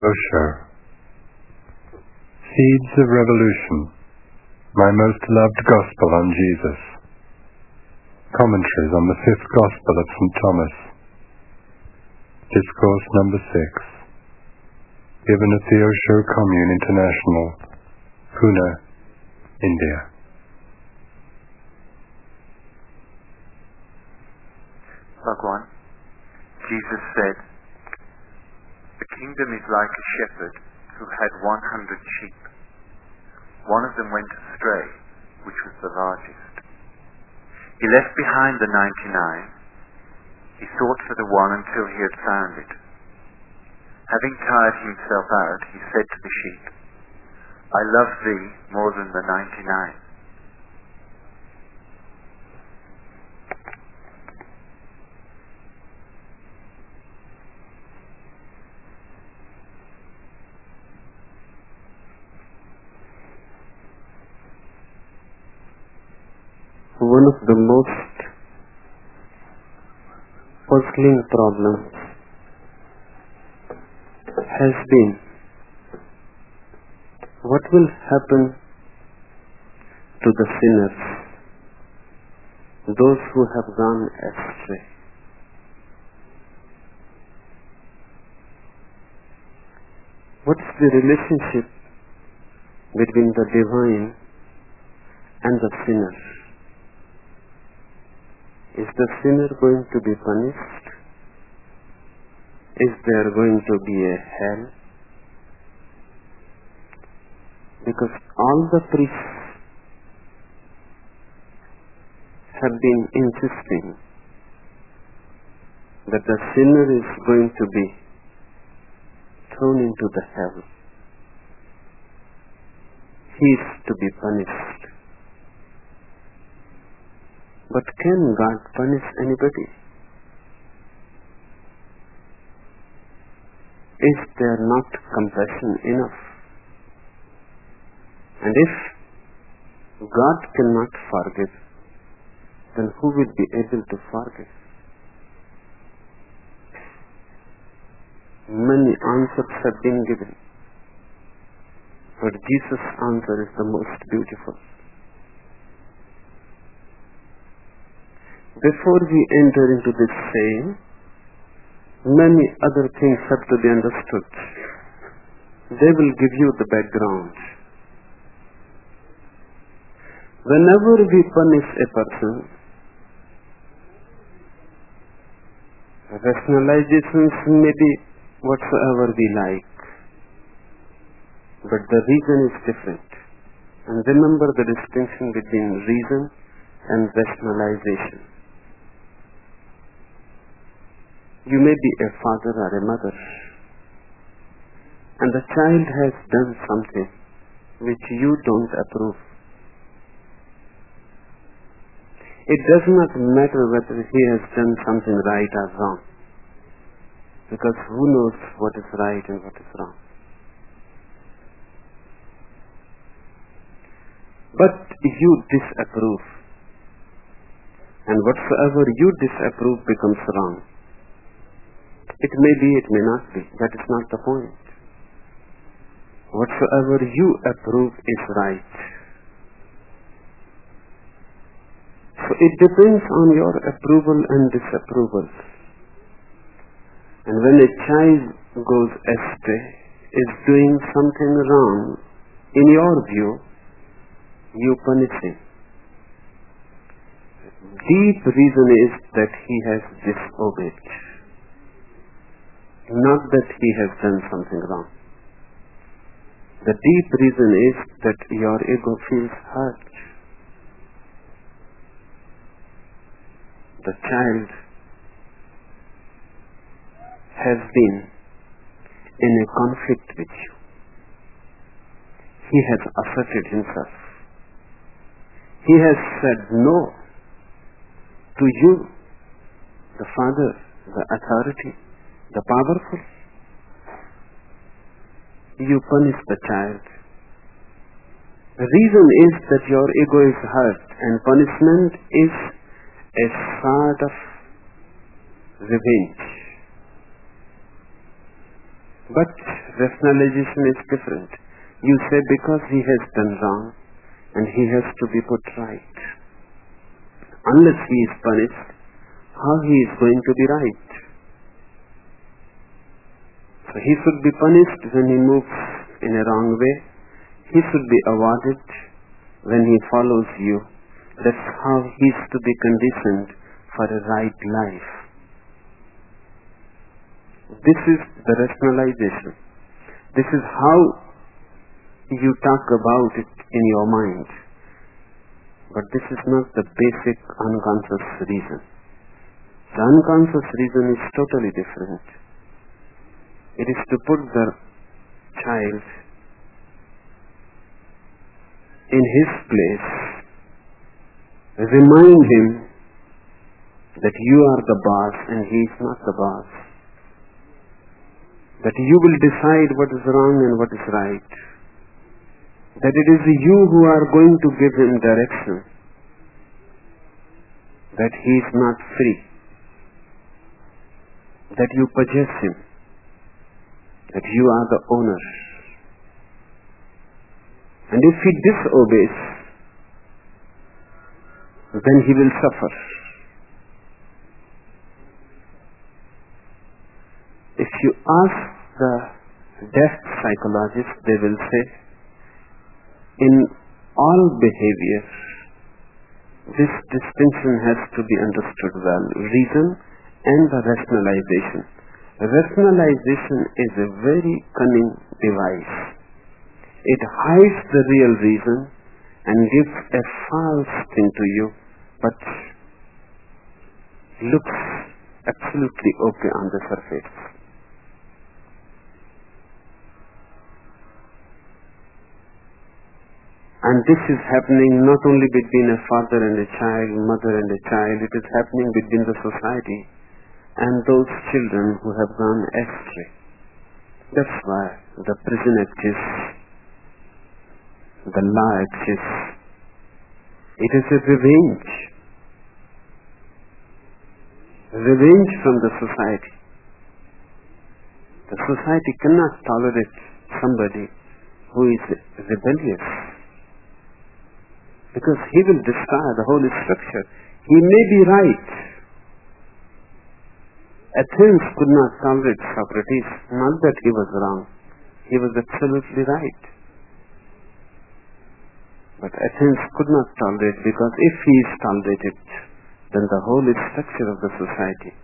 Osho. Seeds of Revolution. My Most Loved Gospel on Jesus. Commentaries on the Fifth Gospel of St. Thomas. Discourse number 6. Given at the Osho Commune International, Pune, India. Bhagwan, Jesus said, "The kingdom is like a shepherd who had 100 sheep. One of them went astray, which was the largest. He left behind the 99. He sought for the one until he had found it. Having tired himself out, he said to the sheep, 'I love thee more than the 99. One of the most puzzling problems has been what will happen to the sinners, those who have gone astray. What is the relationship between the divine and the sinner? Is the sinner going to be punished? Is there going to be a hell? Because all the priests have been insisting that the sinner is going to be thrown into the hell. He is to be punished. But can God punish anybody? Is there not compassion enough? And if God cannot forgive, then who will be able to forgive? Many answers have been given, but Jesus' answer is the most beautiful. Before we enter into this saying, many other things have to be understood. They will give you the background. Whenever we punish a person, rationalizations may be whatsoever we like, but the reason is different. And remember the distinction between reason and rationalization. You may be a father or a mother, and the child has done something which you don't approve. It does not matter whether he has done something right or wrong, because who knows what is right and what is wrong. But you disapprove, and whatsoever you disapprove becomes wrong. It may be, it may not be. That is not the point. Whatsoever you approve is right. So it depends on your approval and disapproval. And when a child goes astray, is doing something wrong, in your view, you punish him. Deep reason is that he has disobeyed. Not that he has done something wrong. The deep reason is that your ego feels hurt. The child has been in a conflict with you. He has asserted himself. He has said no to you, the father, the authority, the powerful. You punish the child. The reason is that your ego is hurt, and punishment is a sort of revenge. But Rationalization is different. You say because he has done wrong and he has to be put right. Unless he is punished, how he is going to be right? So he should be punished when he moves in a wrong way. He should be awarded when he follows you. That's how he is to be conditioned for a right life. This is the rationalization. This is how you talk about it in your mind. But this is not the basic unconscious reason. The unconscious reason is totally different. It is to put the child in his place, remind him that you are the boss and he is not the boss. That you will decide what is wrong and what is right. That it is you who are going to give him direction. That he is not free. That you possess him. That you are the owner. And if he disobeys, then he will suffer. If you ask the deaf psychologists, they will say, in all behavior, this distinction has to be understood well. Reason and the rationalization. Rationalization is a very cunning device. It hides the real reason and gives a false thing to you, but looks absolutely okay on the surface. And this is happening not only between a father and a child, mother and a child, it is happening between the society and those children who have gone astray. That's why the prison exists, the law exists. It is a revenge. Revenge from the society. The society cannot tolerate somebody who is rebellious, because he will destroy the whole structure. He may be right. Athens could not tolerate Socrates, not that he was wrong. He was absolutely right. But Athens could not tolerate, because if he is tolerated, then the whole structure of the society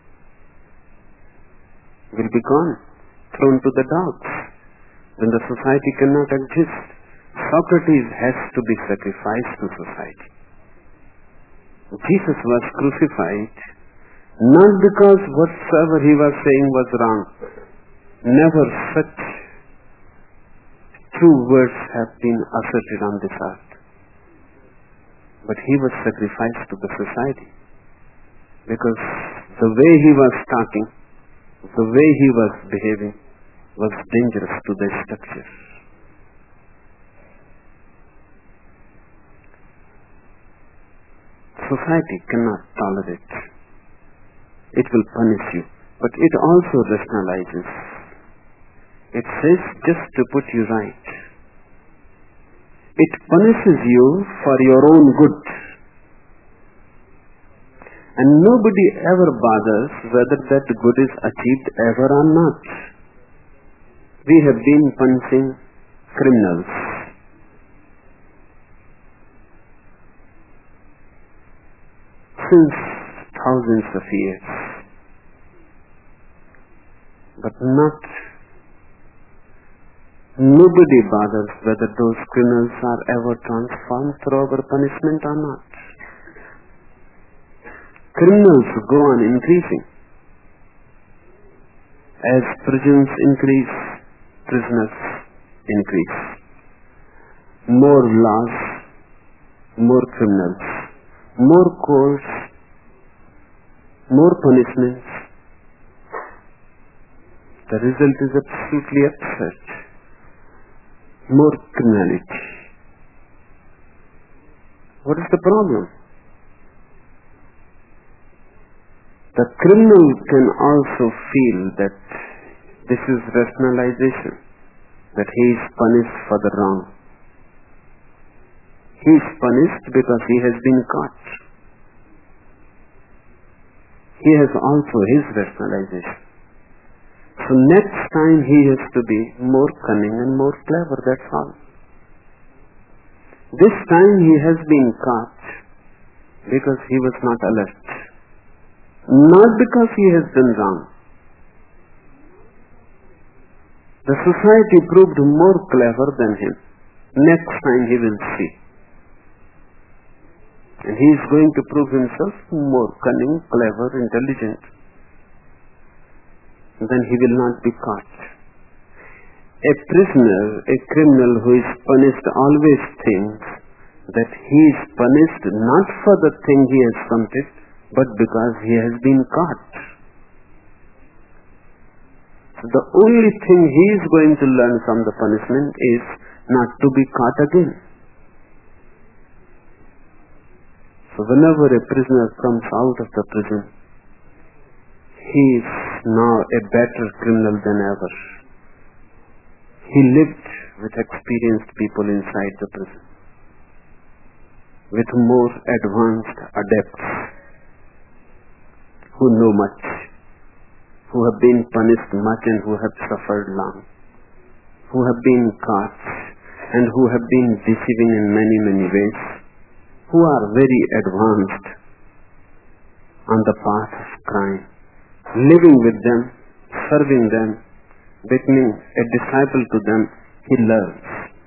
will be gone, thrown to the dogs. Then the society cannot exist. Socrates has to be sacrificed to society. Jesus was crucified not because whatsoever he was saying was wrong. Never such true words have been asserted on this earth. But he was sacrificed to the society, because the way he was talking, the way he was behaving was dangerous to the structure. Society cannot tolerate. It will punish you. But it also rationalizes. It says just to put you right. It punishes you for your own good. And nobody ever bothers whether that good is achieved ever or not. We have been punishing criminals since thousands of years, but nobody bothers whether those criminals are ever transformed through our punishment or not. Criminals go on increasing. As prisons increase, prisoners increase. More laws, more criminals. More courts, more punishments. The result is absolutely absurd. More criminality. What is the problem? The criminal can also feel that this is rationalization. that he is punished for the wrong. He is punished because he has been caught. He has also his rationalization. So next time he has to be more cunning and more clever, that's all. This time he has been caught because he was not alert. Not because he has done wrong. The society proved more clever than him. Next time he will see. And he is going to prove himself more cunning, clever, intelligent. Then he will not be caught. A prisoner, a criminal who is punished always thinks that he is punished not for the thing he has committed, but because he has been caught. So the only thing he is going to learn from the punishment is not to be caught again. So whenever a prisoner comes out of the prison, he is now a better criminal than ever. He lived with experienced people inside the prison, with more advanced adepts who know much, who have been punished much and who have suffered long, who have been caught and who have been deceiving in many ways, who are very advanced on the path of crime, living with them, serving them, becoming a disciple to them. He learns.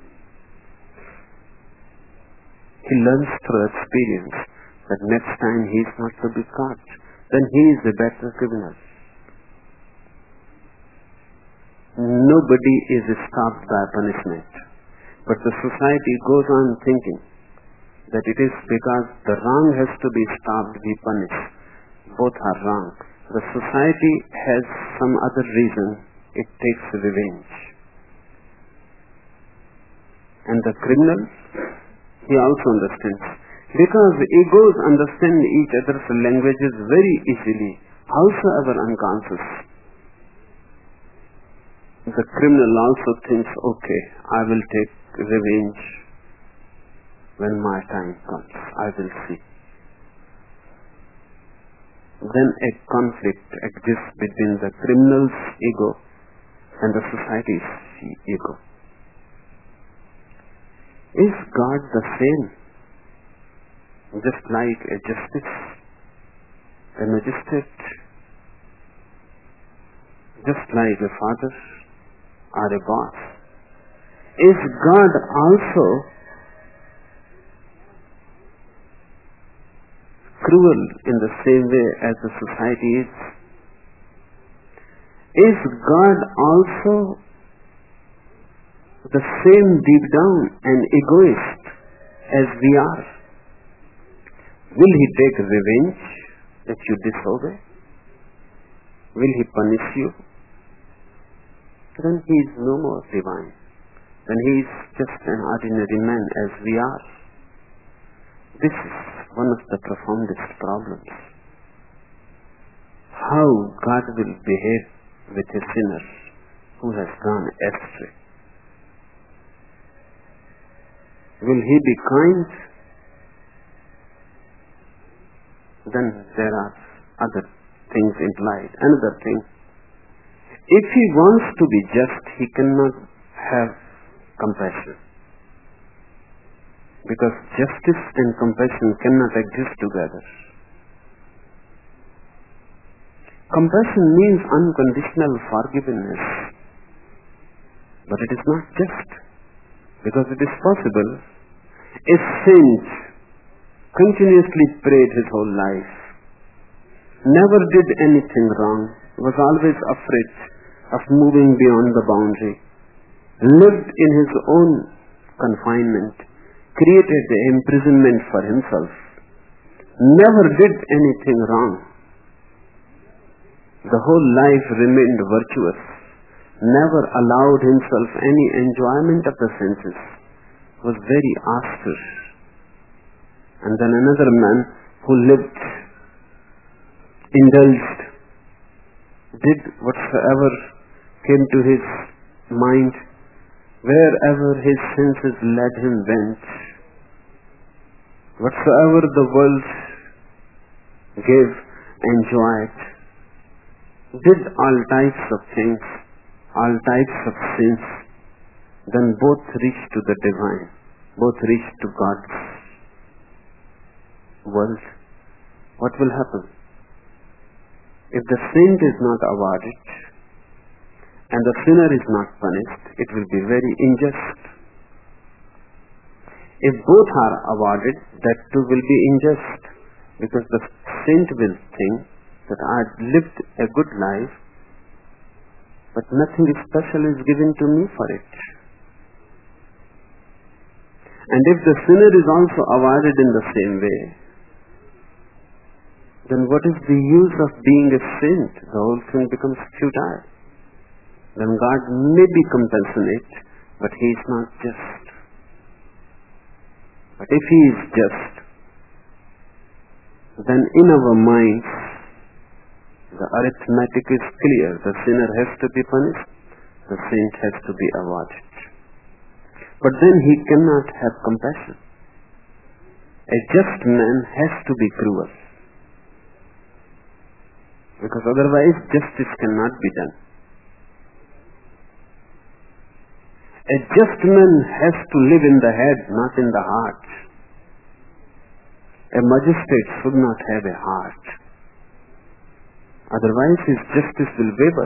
He learns through experience that next time he is not to be caught. Then he is a better criminal. Nobody is stopped by punishment. But the society goes on thinking that it is because the wrong has to be stopped, we punish. Both are wrong. The society has some other reason. It takes revenge. And the criminal, he also understands. Because egos understand each other's languages very easily, howsoever unconscious. The criminal also thinks, okay, I will take revenge when my time comes. I will see. Then a conflict exists between the criminal's ego and the society's ego. Is God the same? Just like a justice, a magistrate, just like a father or a boss? Is God also cruel in the same way as the society is? Is God also the same deep down an egoist as we are? Will he take revenge that you disobey? Will he punish you? Then he is no more divine. Then he is just an ordinary man as we are. This is one of the profoundest problems. How God will behave with a sinner who has gone astray. Will he be kind? Then there are other things implied. Another thing, if he wants to be just, he cannot have compassion. Because justice and compassion cannot exist together. Compassion means unconditional forgiveness. But it is not just. Because it is possible. A saint continuously prayed his whole life, never did anything wrong, was always afraid of moving beyond the boundary, lived in his own confinement, created imprisonment for himself, never did anything wrong. The whole life remained virtuous, never allowed himself any enjoyment of the senses, was very austere. And then another man who lived, indulged, did whatsoever came to his mind, Wherever his senses led him went. Whatsoever the world gave, enjoyed. Did all types of things, all types of sins. Then both reached to the divine, both reached to God's world. What will happen? If the saint is not awarded and the sinner is not punished, it will be very unjust. If both are awarded, that too will be unjust, because the saint will think that I lived a good life, but nothing special is given to me for it. And if the sinner is also awarded in the same way, then what is the use of being a saint? The whole thing becomes futile. Then God may be compassionate, but He is not just. But if He is just, then in our minds, the arithmetic is clear. The sinner has to be punished, the saint has to be awarded. But then He cannot have compassion. A just man has to be cruel, because otherwise justice cannot be done. A just man has to live in the head, not in the heart. A magistrate should not have a heart. Otherwise his justice will waver.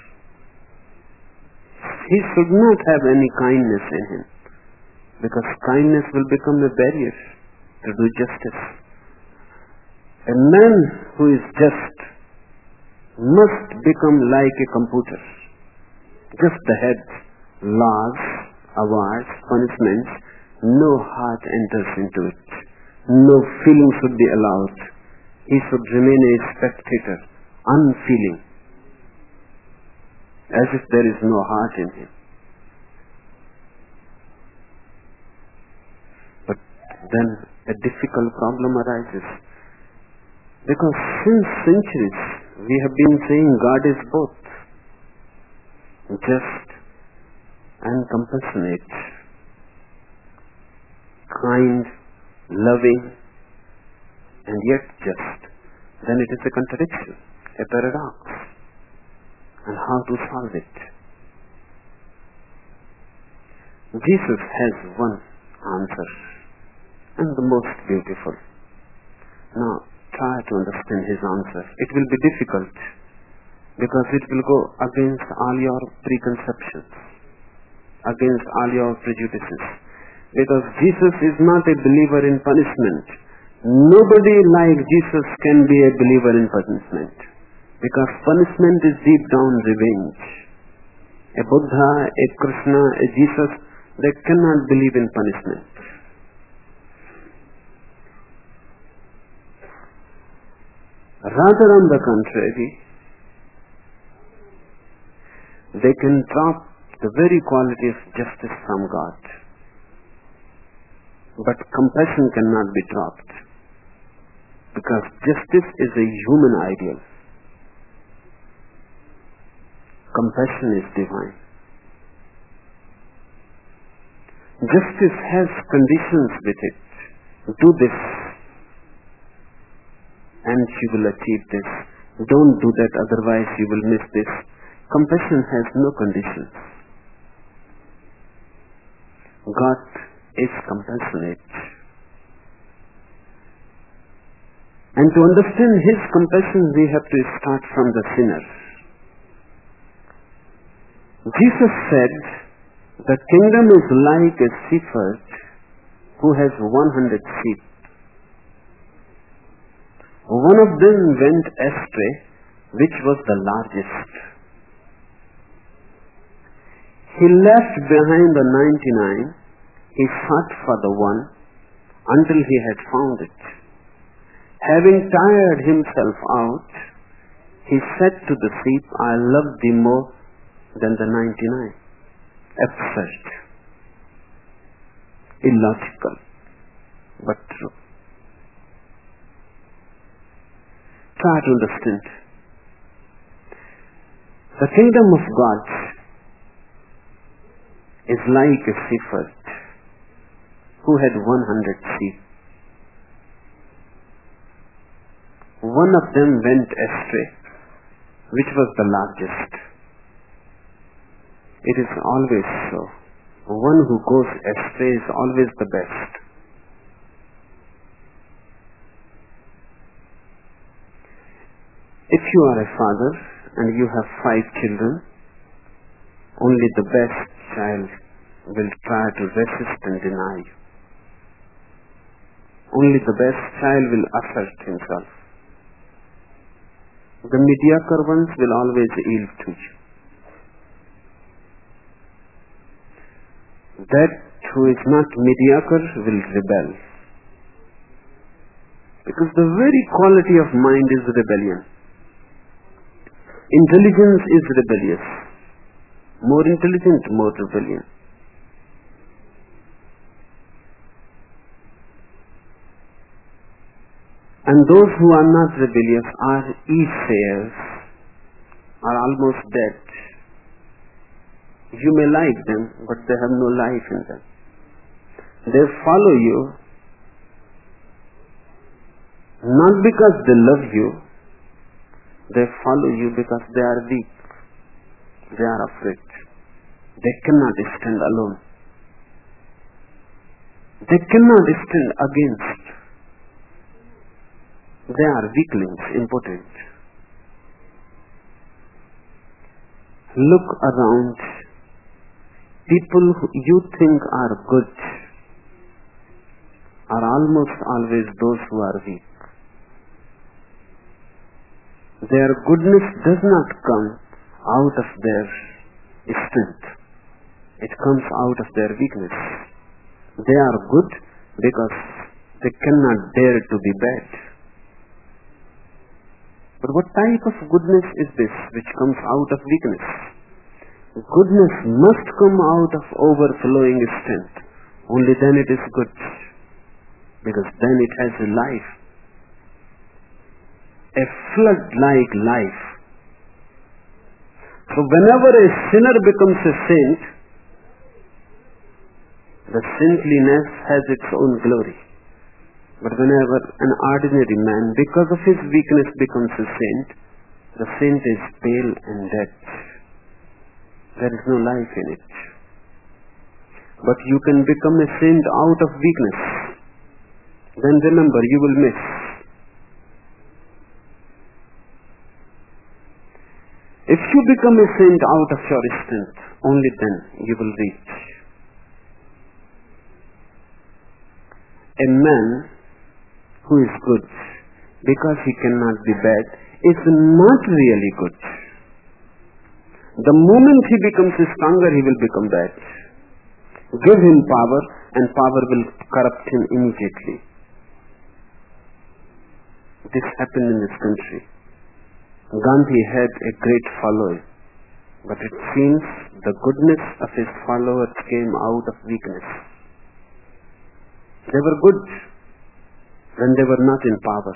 He should not have any kindness in him, because kindness will become a barrier to do justice. A man who is just must become like a computer. Just the head, laws, awards, punishments, no heart enters into it. No feeling should be allowed. He should remain a spectator, unfeeling, as if there is no heart in him. But then a difficult problem arises, because since centuries we have been saying God is both just and compassionate, kind, loving, and yet just. Then it is a contradiction, a paradox. And how to solve it? Jesus has one answer, and the most beautiful. Now try to understand His answer. It will be difficult, because it will go against all your preconceptions, against all your prejudices. Because Jesus is not a believer in punishment. Nobody like Jesus can be a believer in punishment, because punishment is deep down revenge. A Buddha, a Krishna, a Jesus, they cannot believe in punishment. Rather, on the contrary, they can drop the very quality of justice from God. But compassion cannot be dropped, because justice is a human ideal. Compassion is divine. Justice has conditions with it. Do this, and you will achieve this. Don't do that, otherwise you will miss this. Compassion has no conditions. God is compassionate. And to understand His compassion, we have to start from the sinner. Jesus said, the kingdom is like a shepherd who has 100 sheep. One of them went astray, which was the largest. He left behind the 99. He sought for the one until he had found it. Having tired himself out, he said to the sheep, I love thee more than the 99. Absurd, illogical, but true. Try to understand. The kingdom of God is like a shepherd who had 100 sheep. One of them went astray, which was the largest. It is always so. One who goes astray is always the best. If you are a father and you have 5 children, only the best child will try to resist and deny you. Only the best child will assert himself. The mediocre ones will always yield to you. That who is not mediocre will rebel. Because the very quality of mind is rebellion. Intelligence is rebellious. More intelligent, more rebellion. And those who are not rebellious are easayers, are almost dead. You may like them, but they have no life in them. They follow you not because they love you, they follow you because they are weak. They are afraid. They cannot stand alone. They cannot stand against. They are weaklings, impotent. Look around. People who you think are good are almost always those who are weak. Their goodness does not come out of their strength. It comes out of their weakness. They are good because they cannot dare to be bad. But what type of goodness is this which comes out of weakness? Goodness must come out of overflowing strength. Only then it is good. Because then it has a life. A flood-like life. So whenever a sinner becomes a saint, the saintliness has its own glory. But whenever an ordinary man, because of his weakness, becomes a saint, the saint is pale and dead. There is no life in it. But you can become a saint out of weakness. Then remember, you will miss. If you become a saint out of your strength, only then you will reach. A man who is good because he cannot be bad is not really good. The moment he becomes stronger, he will become bad. Give him power and power will corrupt him immediately. This happened in this country. Gandhi had a great following, but it seems the goodness of his followers came out of weakness. They were good when they were not in power.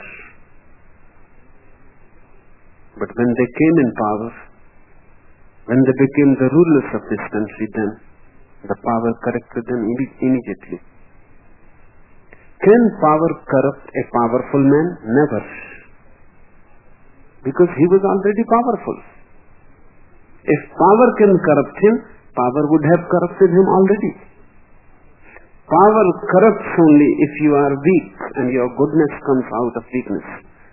But when they came in power, when they became the rulers of this country, then the power corrected them immediately. Can power corrupt a powerful man? Never. Because he was already powerful. If power can corrupt him, power would have corrupted him already. Power corrupts only if you are weak and your goodness comes out of weakness.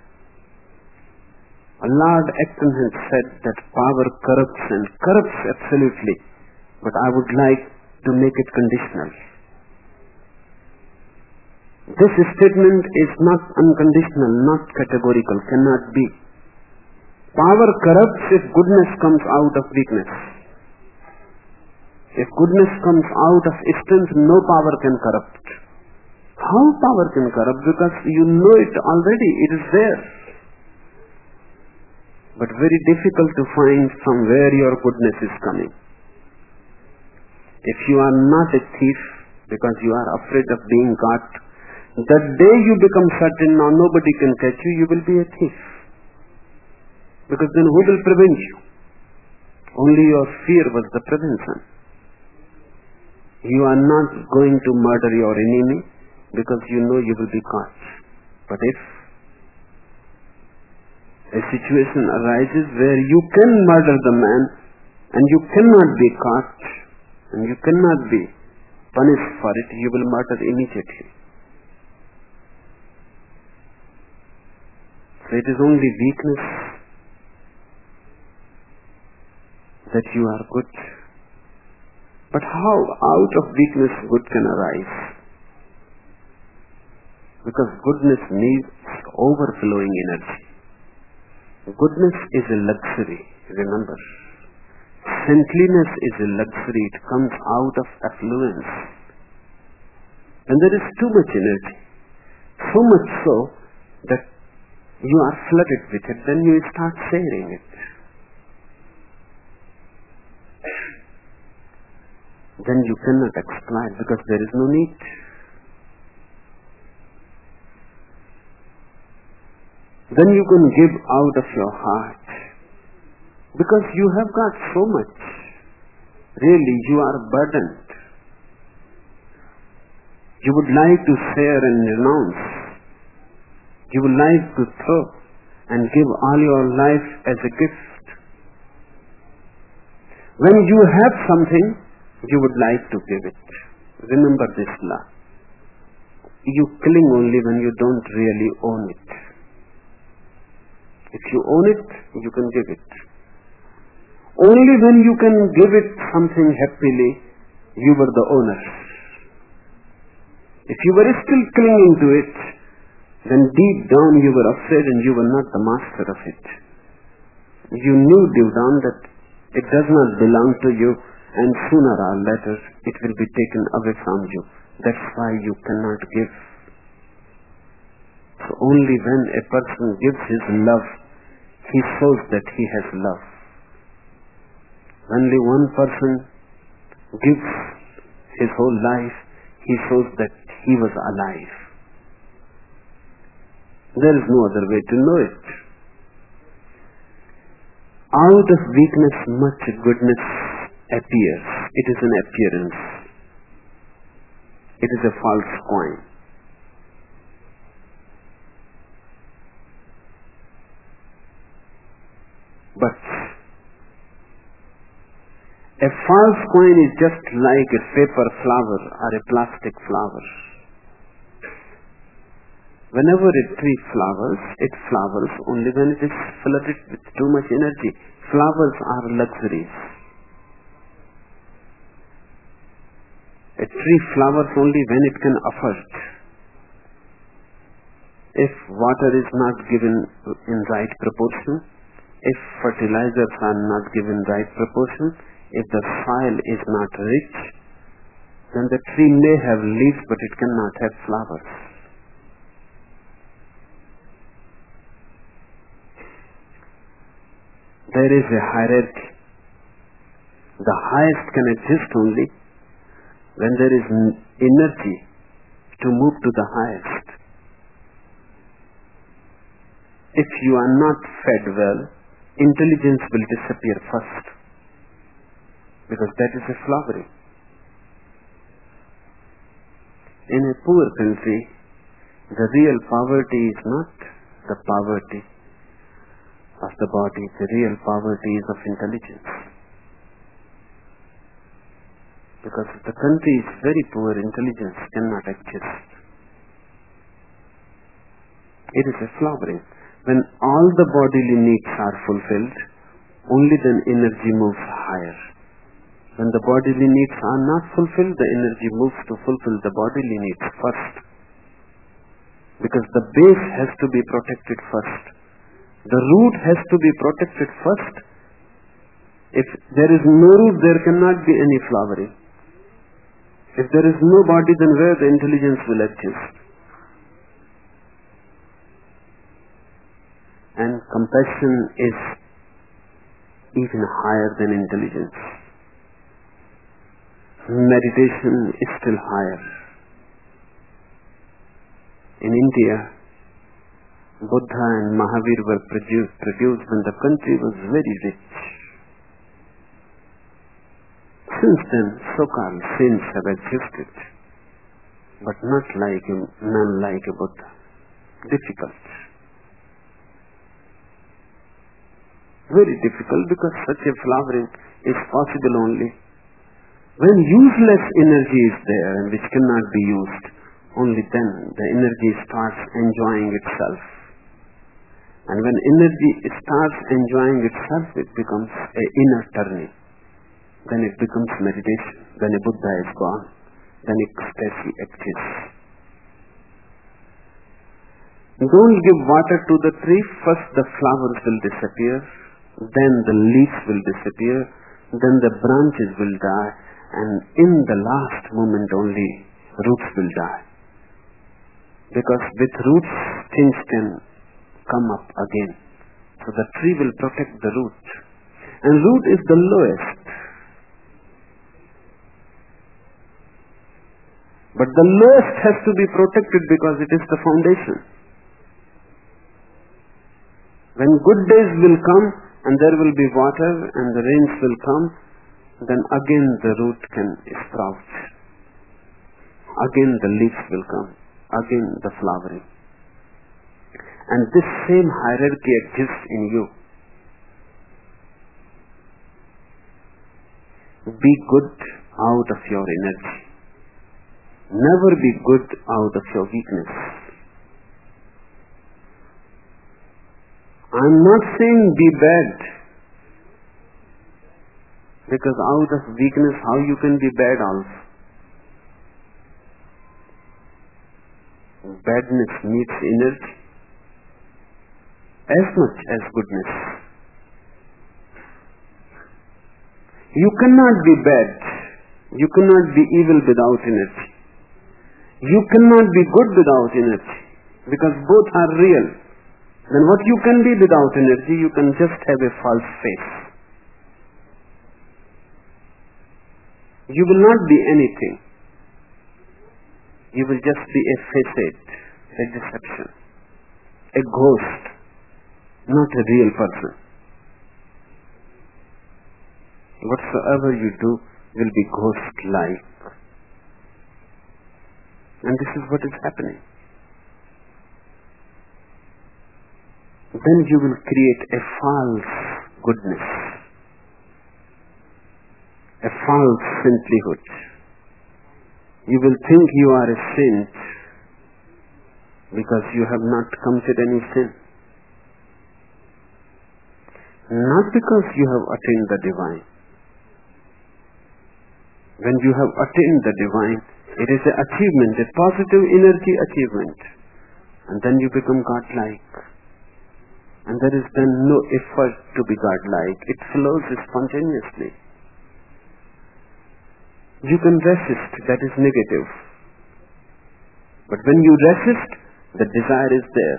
Lord Acton had said that power corrupts and corrupts absolutely, but I would like to make it conditional. This statement is not unconditional, not categorical, cannot be. Power corrupts if goodness comes out of weakness. If goodness comes out of strength, no power can corrupt. How power can corrupt? Because you know it already, it is there. But very difficult to find from where your goodness is coming. If you are not a thief because you are afraid of being caught, the day you become certain now nobody can catch you, you will be a thief. Because then who will prevent you? Only your fear was the prevention. You are not going to murder your enemy because you know you will be caught. But if a situation arises where you can murder the man and you cannot be caught and you cannot be punished for it, you will murder immediately. So it is only weakness that you are good. But how out of weakness good can arise? Because goodness needs overflowing energy. Goodness is a luxury, remember. Saintliness is a luxury, it comes out of affluence. And there is too much energy. So much so that you are flooded with it, then you start sharing it. Then you cannot exploit because there is no need. Then you can give out of your heart because you have got so much. Really, you are burdened. You would like to share and renounce. You would like to throw and give all your life as a gift. When you have something, you would like to give it. Remember this law. You cling only when you don't really own it. If you own it, you can give it. Only when you can give it something happily, you were the owner. If you were still clinging to it, then deep down you were afraid and you were not the master of it. You knew deep down that it does not belong to you, and sooner or later it will be taken away from you. That's why you cannot give. So only when a person gives his love, he shows that he has love. Only one person gives his whole life, he shows that he was alive. There is no other way to know it. Out of weakness much goodness appears. It is an appearance. It is a false coin. But a false coin is just like a paper flower or a plastic flower. Whenever a tree flowers, it flowers only when it is flooded with too much energy. Flowers are luxuries. A tree flowers only when it can afford. If water is not given in right proportion, if fertilizers are not given right proportion, if the soil is not rich, then the tree may have leaves but it cannot have flowers. There is a hierarchy. The highest can exist only when there is energy to move to the highest. If you are not fed well, intelligence will disappear first, because that is a flowering. In a poor country, the real poverty is not the poverty of the body, the real poverty is of intelligence. Because if the country is very poor, intelligence cannot exist. It is a flowering. When all the bodily needs are fulfilled, only then energy moves higher. When the bodily needs are not fulfilled, the energy moves to fulfill the bodily needs first. Because the base has to be protected first. The root has to be protected first. If there is no root, there cannot be any flowering. If there is no body, then where the intelligence will exist? And compassion is even higher than intelligence. Meditation is still higher. In India, Buddha and Mahavir were produced when the country was very rich. Since then, so-called saints have existed, but not like a man like a Buddha. Difficult. Very difficult, because such a flowering is possible only when useless energy is there and which cannot be used. Only then the energy starts enjoying itself. And when energy starts enjoying itself, it becomes an inner turning. Then it becomes meditation. Then a Buddha is gone. Then ecstasy exists. Don't give water to the tree. First the flowers will disappear. Then the leaves will disappear. Then the branches will die. And in the last moment only, roots will die. Because with roots, things can come up again. So the tree will protect the root. And root is the lowest. But the lowest has to be protected because it is the foundation. When good days will come and there will be water and the rains will come, then again the root can sprout. Again the leaves will come. Again the flowering. And this same hierarchy exists in you. Be good out of your energy. Never be good out of your weakness. I am not saying be bad, because out of weakness how you can be bad also? Badness needs energy as much as goodness. You cannot be bad. You cannot be evil without energy. You cannot be good without energy, because both are real. Then what you can be without energy, you can just have a false face. You will not be anything. You will just be a facade, a deception, a ghost, not a real person. Whatsoever you do will be ghost-like. And this is what is happening. Then you will create a false goodness, a false saintlyhood. You will think you are a saint because you have not committed any sin. Not because you have attained the divine. When you have attained the divine, it is an achievement, a positive energy achievement. And then you become godlike. And there is then no effort to be godlike. It flows spontaneously. You can resist, that is negative. But when you resist, the desire is there.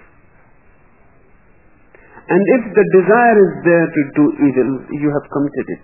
And if the desire is there to do evil, you have committed it.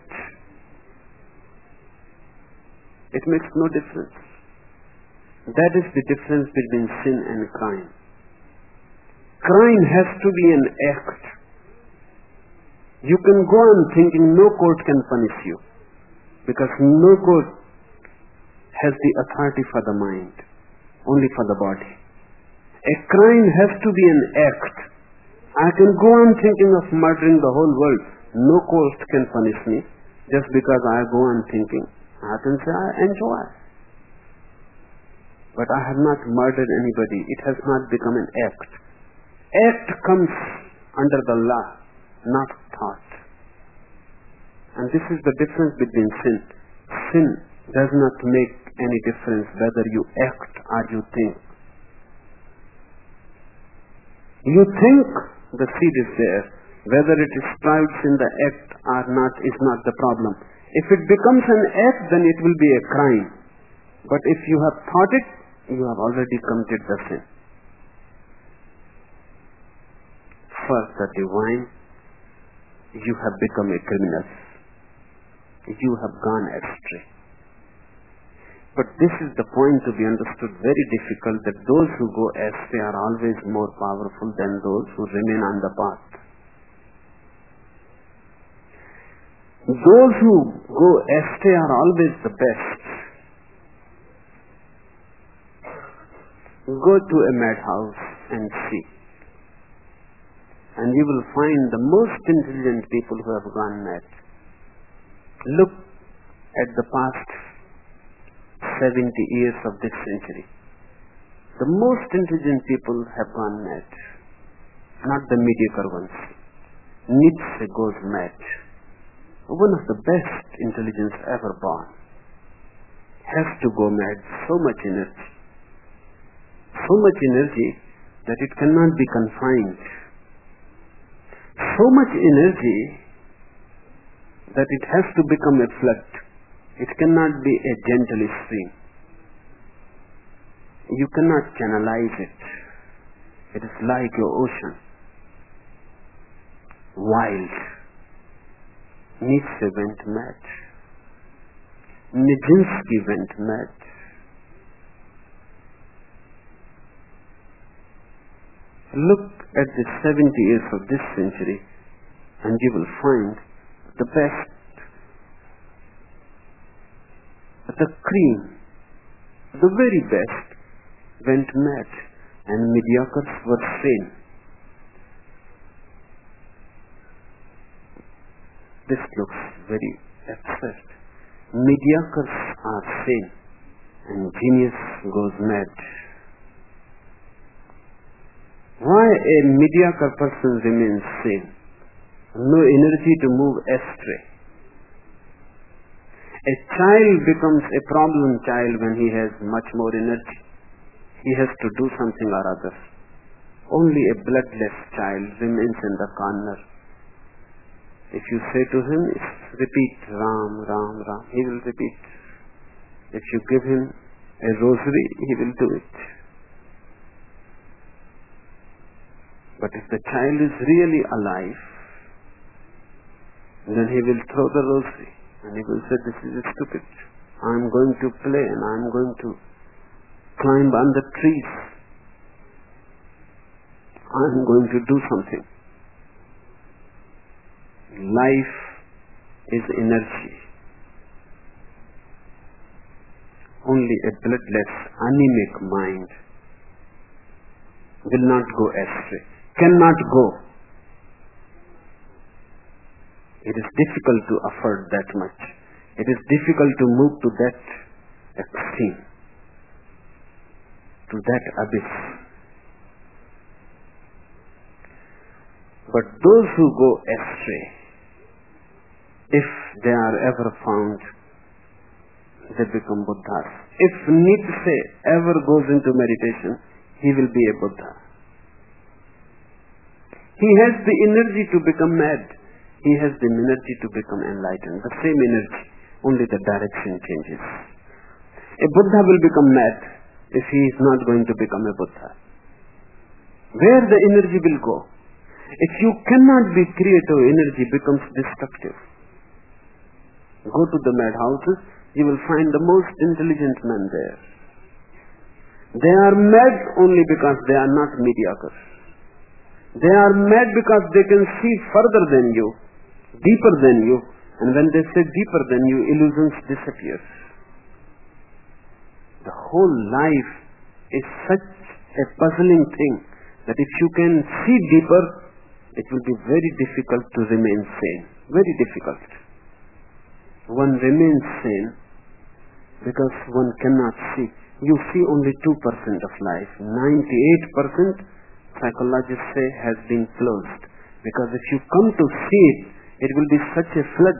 It makes no difference. That is the difference between sin and crime. Crime has to be an act. You can go on thinking no court can punish you, because no court has the authority for the mind, only for the body. A crime has to be an act. I can go on thinking of murdering the whole world. No court can punish me just because I go on thinking. I can say I enjoy. But I have not murdered anybody. It has not become an act. Act comes under the law, not thought. And this is the difference between sin. Sin does not make any difference whether you act or you think. You think the seed is there. Whether it sprouts in the act or not is not the problem. If it becomes an act, then it will be a crime. But if you have thought it, you have already committed the sin. For the divine, you have become a criminal. You have gone astray. But this is the point to be understood, very difficult, that those who go astray are always more powerful than those who remain on the path. Those who go astray are always the best. Go to a madhouse and see. And you will find the most intelligent people who have gone mad. Look at the past 70 years of this century. The most intelligent people have gone mad, not the mediocre ones. Nietzsche goes mad. One of the best intelligence ever born has to go mad. So much energy. So much energy that it cannot be confined. So much energy that it has to become a flood. It cannot be a gentle stream. You cannot channelize it. It is like your ocean. Wild. Nietzsche went mad. Nijinsky went mad. Look at the 70 years of this century and you will find the best, the cream, the very best went mad and mediocres were sane. This looks very absurd. Mediocres are sane and genius goes mad. Why a mediocre person remains sane? No energy to move astray. A child becomes a problem child when he has much more energy. He has to do something or other. Only a bloodless child remains in the corner. If you say to him, repeat Ram, Ram, Ram, he will repeat. If you give him a rosary, he will do it. But if the child is really alive, then he will throw the rosary and he will say, this is stupid. I am going to play and I am going to climb on the trees. I am going to do something. Life is energy. Only a bloodless, anemic mind will not go astray, cannot go. It is difficult to afford that much. It is difficult to move to that extreme, to that abyss. But those who go astray, if they are ever found, they become Buddhas. If Nietzsche ever goes into meditation, he will be a Buddha. He has the energy to become mad. He has the energy to become enlightened. The same energy, only the direction changes. A Buddha will become mad if he is not going to become a Buddha. Where the energy will go? If you cannot be creative, energy becomes destructive. Go to the madhouses, you will find the most intelligent men there. They are mad only because they are not mediocre. They are mad because they can see further than you, deeper than you, and when they say deeper than you, illusions disappear. The whole life is such a puzzling thing that if you can see deeper, it will be very difficult to remain sane. Very difficult. One remains sane because one cannot see. You see only 2% of life. 98%, psychologists say, has been closed. Because if you come to see it, it will be such a flood.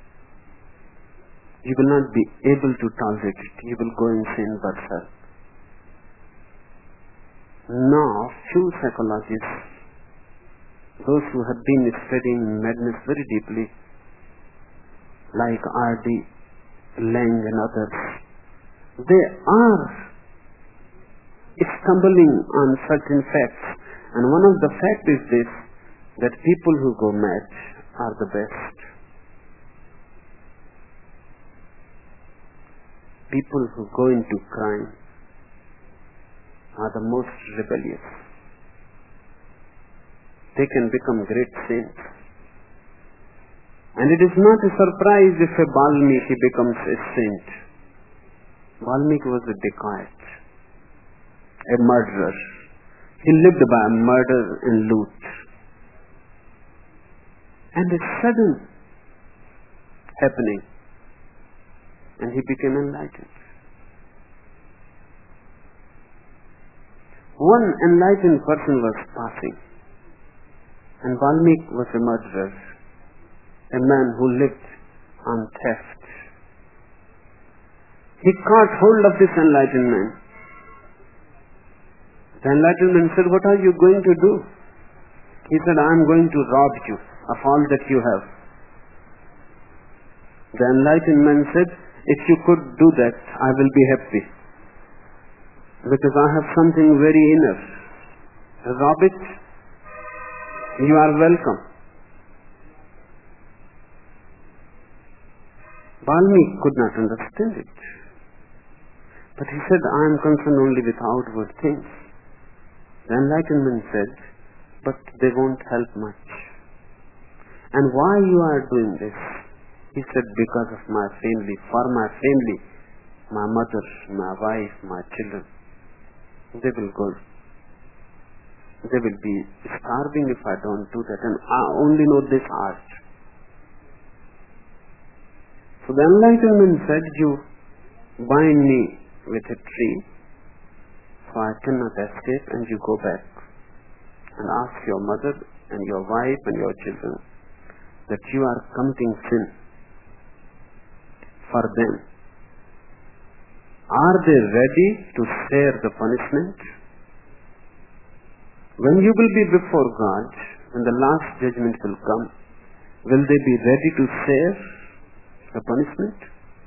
You will not be able to tolerate it. You will go insane yourself. Now, few psychologists, those who have been studying madness very deeply, like R.D. Laing and others, they are stumbling on certain facts. And one of the facts is this, that people who go mad are the best. People who go into crime are the most rebellious. They can become great saints And it is not a surprise if a Valmiki becomes a saint. Valmiki was a dacoit, a murderer. He lived by murder and loot. And a sudden happening, and he became enlightened. One enlightened person was passing, and Valmiki was a murderer, a man who lived on theft. He caught hold of this enlightened man. The enlightened man said, "What are you going to do?" He said, "I am going to rob you of all that you have." The enlightened man said, "If you could do that, I will be happy, because I have something very inner. Rob it, you are welcome." Valmiki could not understand it. But he said, "I am concerned only with outward things." The enlightened man said, "But they won't help much." "And why you are doing this?" He said, "Because of my family, for my family, my mother, my wife, my children. They will go. They will be starving if I don't do that, and I only know this art." So the enlightened man said, "You bind me with a tree, so I cannot escape, and you go back and ask your mother and your wife and your children that you are committing sin for them. Are they ready to share the punishment? When you will be before God, when the last judgment will come, will they be ready to share the punishment?"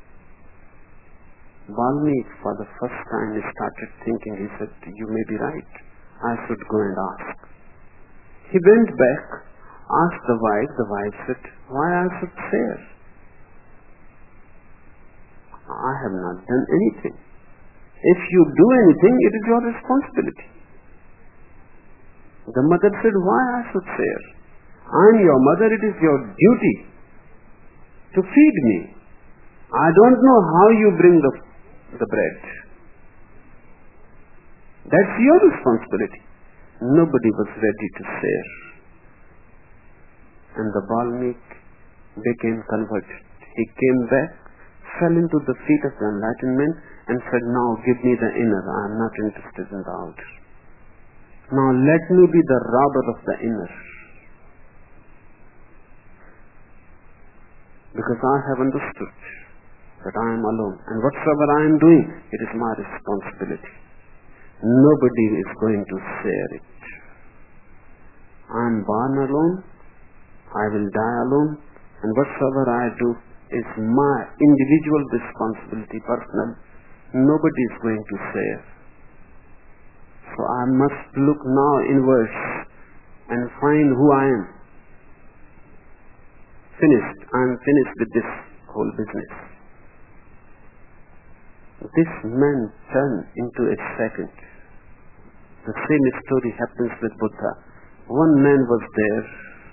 Valmiki, for the first time, he started thinking. He said, "You may be right. I should go and ask." He went back, asked the wife. The wife said, "Why I should share? I have not done anything. If you do anything, it is your responsibility." The mother said, "Why I should share? I am your mother. It is your duty to feed me. I don't know how you bring the bread. That's your responsibility." Nobody was ready to share. And the Valmiki became converted. He came back, fell into the feet of the enlightened man, and said, "Now give me the inner. I am not interested in the outer. Now let me be the robber of the inner. Because I have understood that I am alone, and whatsoever I am doing, it is my responsibility. Nobody is going to share it. I am born alone, I will die alone, and whatsoever I do is my individual responsibility, personal. Nobody is going to share. So I must look now inwards and find who I am. Finished. I am finished with this whole business." This man turned into a second. The same story happens with Buddha. One man was there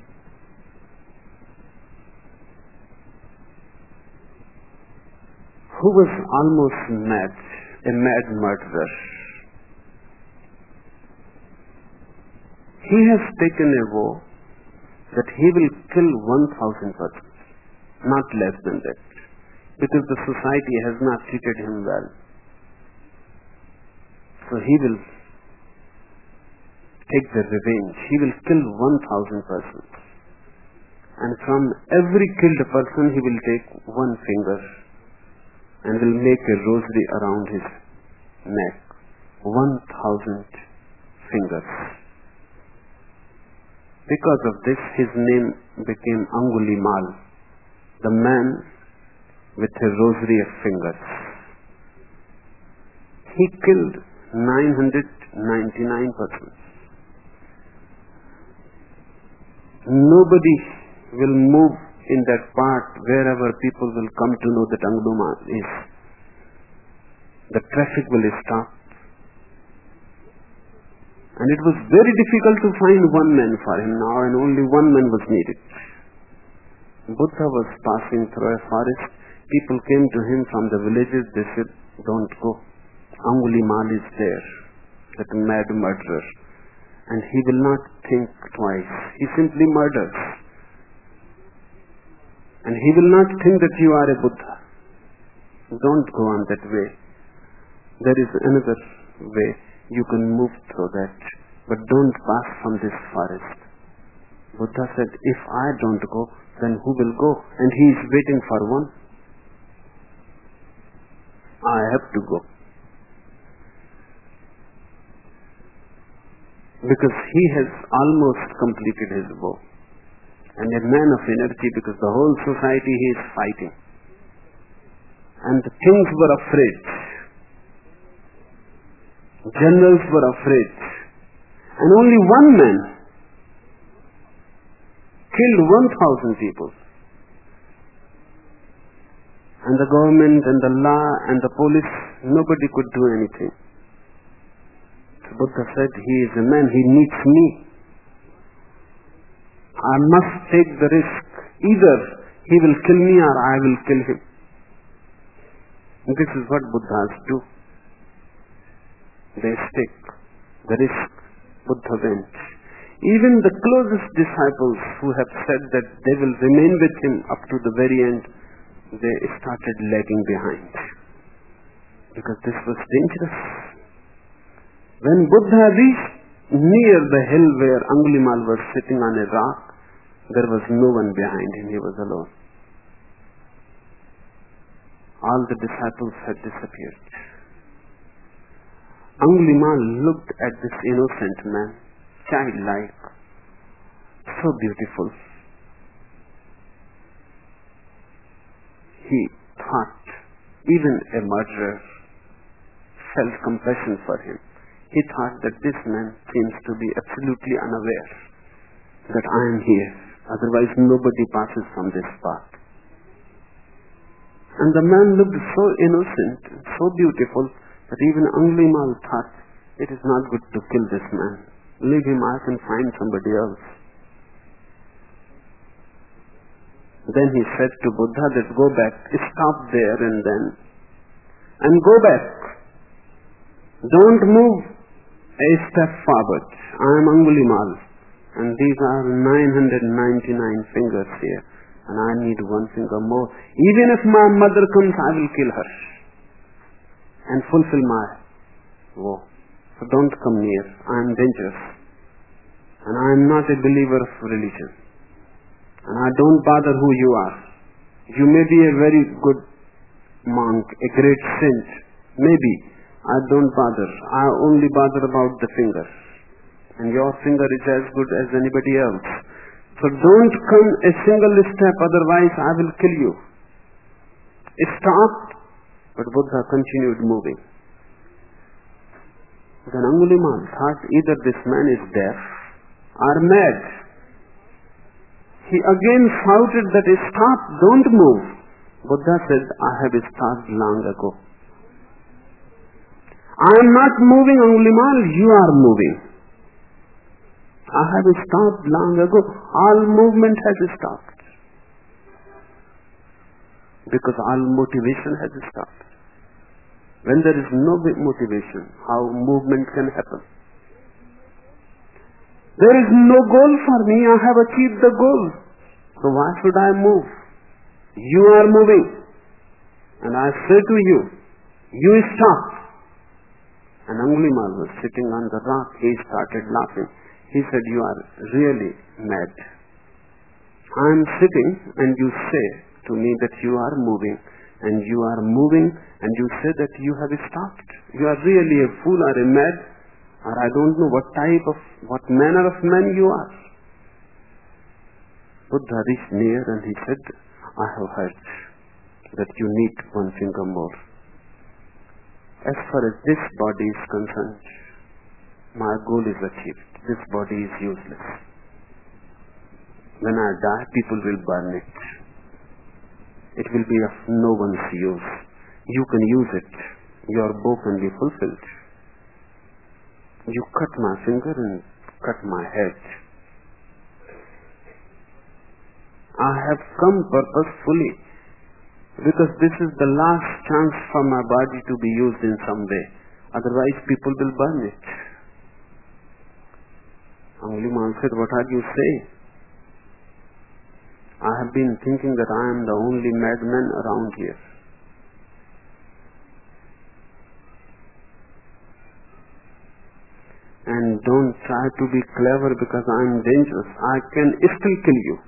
who was almost mad, a mad murderer. He has taken a vow that he will kill 1,000 persons, not less than that, because the society has not treated him well. So he will take the revenge. He will kill 1,000 persons. And from every killed person he will take one finger and will make a rosary around his neck. 1,000 fingers. Because of this, his name became Angulimal, the man with a rosary of fingers. He killed 999 persons. Nobody will move in that part wherever people will come to know that Angulimal is. The traffic will stop. And it was very difficult to find one man for him now, and only one man was needed. Buddha was passing through a forest. People came to him from the villages. They said, "Don't go. Angulimal is there, that mad murderer. And he will not think twice. He simply murders. And he will not think that you are a Buddha. Don't go on that way. There is another way. You can move through that. But don't pass from this forest." Buddha said, "If I don't go, then who will go? And he is waiting for one. I have to go. Because he has almost completed his vow. And a man of energy, because the whole society he is fighting. And the kings were afraid. Generals were afraid. And only one man killed 1,000 people. And the government and the law and the police, nobody could do anything. So Buddha said, he is a man, he needs me. I must take the risk. Either he will kill me or I will kill him. And this is what Buddhas do. They take the risk. Buddha went. Even the closest disciples who have said that they will remain with him up to the very end, they started lagging behind. Because this was dangerous. When Buddha reached near the hill where Angulimal was sitting on a rock, there was no one behind him. He was alone. All the disciples had disappeared. Angulimal looked at this innocent man, childlike, so beautiful. He thought even a murderer felt compassion for him. He thought that this man seems to be absolutely unaware that I am here. Otherwise nobody passes from this path. And the man looked so innocent, so beautiful, that even Angulimal thought, it is not good to kill this man. Leave him, I can find somebody else. Then he said to Buddha that go back, stop there and go back. Don't move a step forward. I am Angulimal, and these are 999 fingers here, and I need one finger more. Even if my mother comes, I will kill her and fulfill my vow. So don't come near. I am dangerous, and I am not a believer of religion, and I don't bother who you are. You may be a very good monk, a great saint, maybe. I don't bother. I only bother about the finger. And your finger is as good as anybody else. So don't come a single step, otherwise I will kill you. It stopped, but Buddha continued moving. Then Angulimal thought either this man is deaf or mad. He again shouted that stop, don't move. Buddha said, I have stopped long ago. I am not moving, Angulimal, you are moving. I have stopped long ago. All movement has stopped. Because all motivation has stopped. When there is no motivation, how movement can happen? There is no goal for me. I have achieved the goal. So why should I move? You are moving. And I say to you, you stop. And Angulimal was sitting on the rock. He started laughing. He said, you are really mad. I am sitting and you say to me that you are moving. And you are moving and you say that you have stopped. You are really a fool or a mad, or I don't know what manner of man you are. Buddha reached near and he said, I have heard that you need one finger more. As far as this body is concerned, my goal is achieved. This body is useless. When I die, people will burn it. It will be of no one's use. You can use it. Your vow can be fulfilled. You cut my finger and cut my head. I have come purposefully because this is the last chance for my body to be used in some way. Otherwise people will burn it. Angulimal said, what are you saying? I have been thinking that I am the only madman around here. And don't try to be clever because I am dangerous. I can still kill you.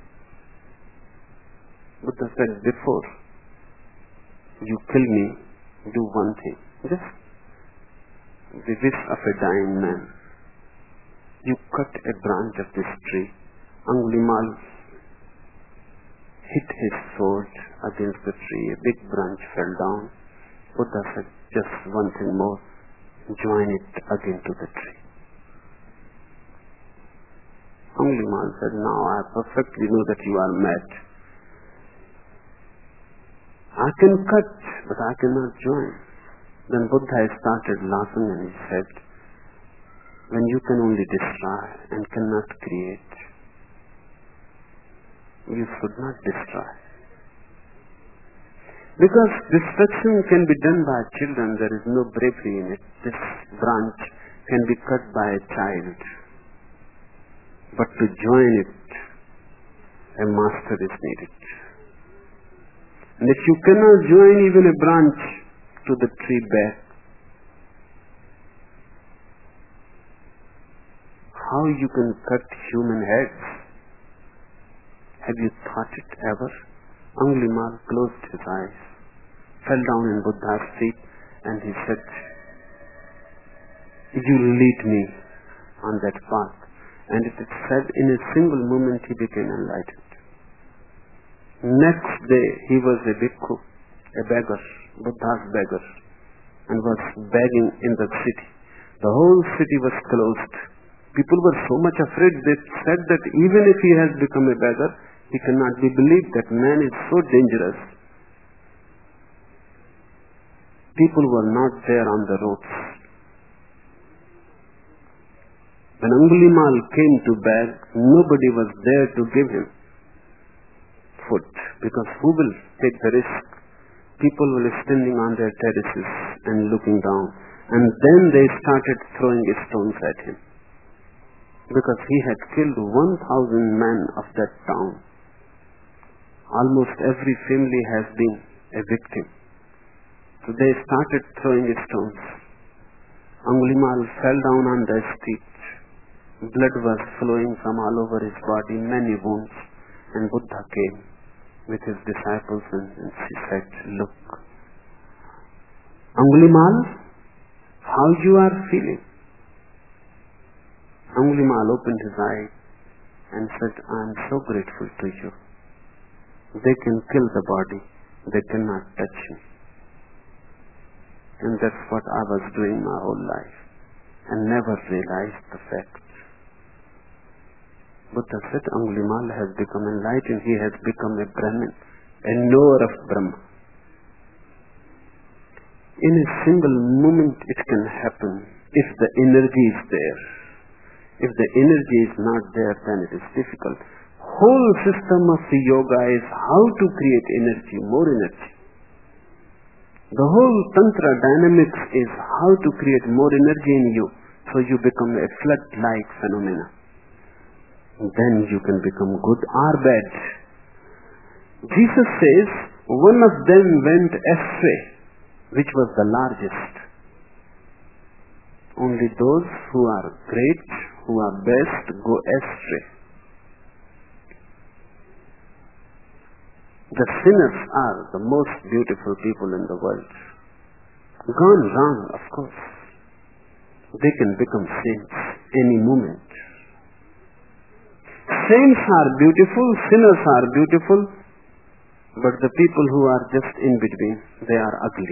Buddha said, before you kill me, do one thing. Just the wish of a dying man. You cut a branch of this tree. Angulimal hit his sword against the tree. A big branch fell down. Buddha said, just one thing more. Join it again to the tree. Angulimal said, now I perfectly know that you are mad. I can cut, but I cannot join. Then Buddha started laughing and he said, when you can only destroy and cannot create, you should not destroy. Because destruction can be done by children, there is no bravery in it. This branch can be cut by a child. But to join it, a master is needed. And if you cannot join even a branch to the tree back, how you can cut human heads? Have you thought it ever? Angulimal closed his eyes, fell down in Buddha's feet, and he said, you lead me on that path. And it is said in a single moment he became enlightened. Next day he was a bhikkhu, a beggar, Buddha's beggar, and was begging in the city. The whole city was closed. People were so much afraid, they said that even if he has become a beggar, he cannot be believed. That man is so dangerous. People were not there on the roads. When Angulimal came to beg, nobody was there to give him food, because who will take the risk? People were standing on their terraces and looking down, and then they started throwing stones at him, because he had killed 1,000 men of that town. Almost every family has been a victim. So they started throwing stones. Angulimal fell down on the street. Blood was flowing from all over his body, many wounds. And Buddha came with his disciples and he said, look, Angulimal, how you are feeling? Angulimal opened his eyes and said, I am so grateful to you. They can kill the body, they cannot touch me. And that's what I was doing my whole life and never realized the fact. Buddha said, Angulimal has become enlightened. He has become a Brahmin, a knower of Brahma. In a single moment it can happen if the energy is there. If the energy is not there, then it is difficult. Whole system of the yoga is how to create energy, more energy. The whole Tantra dynamics is how to create more energy in you, so you become a flood-like phenomena. Then you can become good or bad. Jesus says, one of them went astray, which was the largest. Only those who are great, who are best, go astray. The sinners are the most beautiful people in the world. Gone wrong, of course. They can become saints any moment. Saints are beautiful, sinners are beautiful, but the people who are just in between, they are ugly.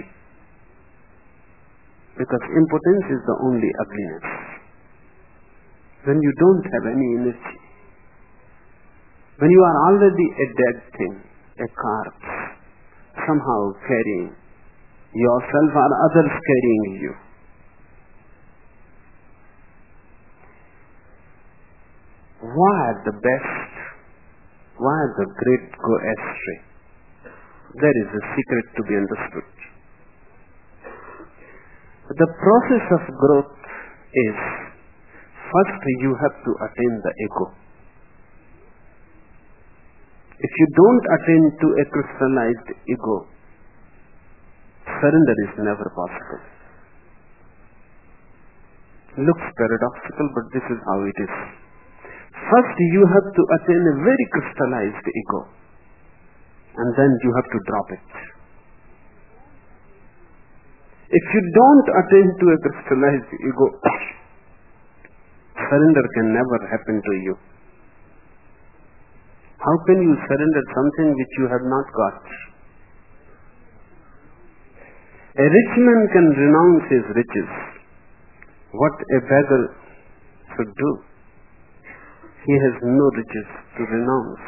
Because impotence is the only ugliness. When you don't have any energy, when you are already a dead thing, a corpse, somehow carrying yourself or others carrying you. Why the best? why the great go astray. There is a secret to be understood. The process of growth is, first you have to attain the ego. If you don't attain to a crystallized ego, surrender is never possible. Looks paradoxical, but this is how it is. First you have to attain a very crystallized ego, and then you have to drop it. If you don't attain to a crystallized ego, surrender can never happen to you. How can you surrender something which you have not got? A rich man can renounce his riches. What a beggar should do? He has no riches to renounce.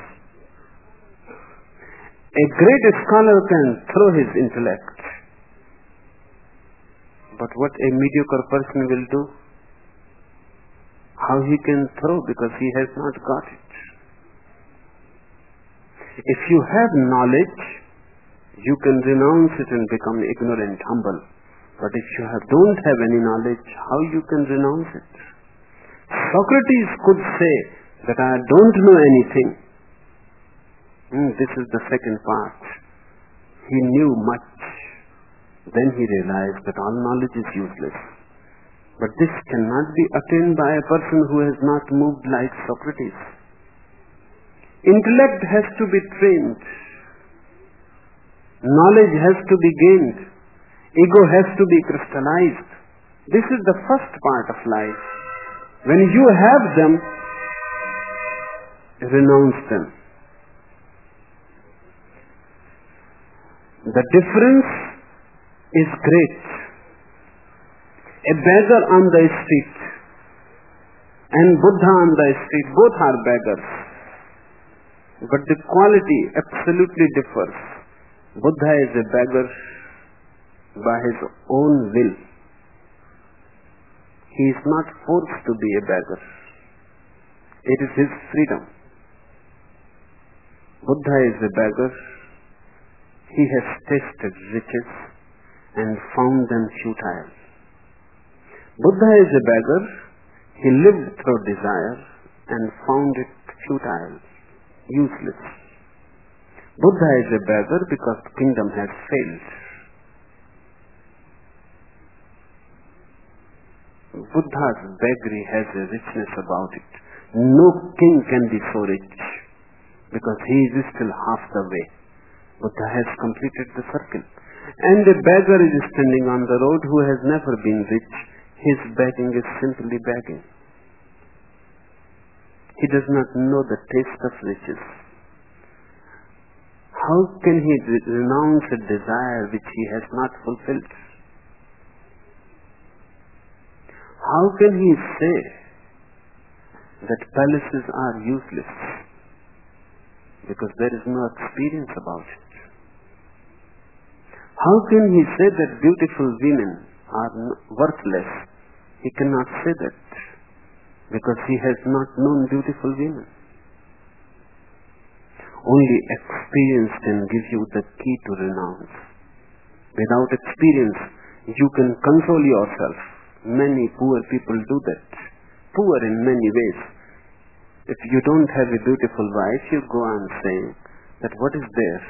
A great scholar can throw his intellect. But what a mediocre person will do? How he can throw, because he has not got it. If you have knowledge, you can renounce it and become ignorant, humble. But if you don't have any knowledge, how you can renounce it? Socrates could say that I don't know anything. This is the second part. He knew much. Then he realized that all knowledge is useless. But this cannot be attained by a person who has not moved like Socrates. Intellect has to be trained. Knowledge has to be gained. Ego has to be crystallized. This is the first part of life. When you have them, renounce them. The difference is great. A beggar on the street and Buddha on the street, both are beggars. But the quality absolutely differs. Buddha is a beggar by his own will. He is not forced to be a beggar. It is his freedom. Buddha is a beggar. He has tasted riches and found them futile. Buddha is a beggar. He lived through desire and found it futile, useless. Buddha is a beggar because the kingdom has failed. Buddha's beggary has a richness about it. No king can be so rich because he is still half the way. Buddha has completed the circle. And a beggar is standing on the road who has never been rich. His begging is simply begging. He does not know the taste of riches. How can he renounce a desire which he has not fulfilled? How can he say that palaces are useless? Because there is no experience about it. How can he say that beautiful women are worthless? He cannot say that because he has not known beautiful women. Only experience can give you the key to renounce. Without experience, you can console yourself. Many poor people do that. Poor in many ways. If you don't have a beautiful wife, you go on saying that what is there?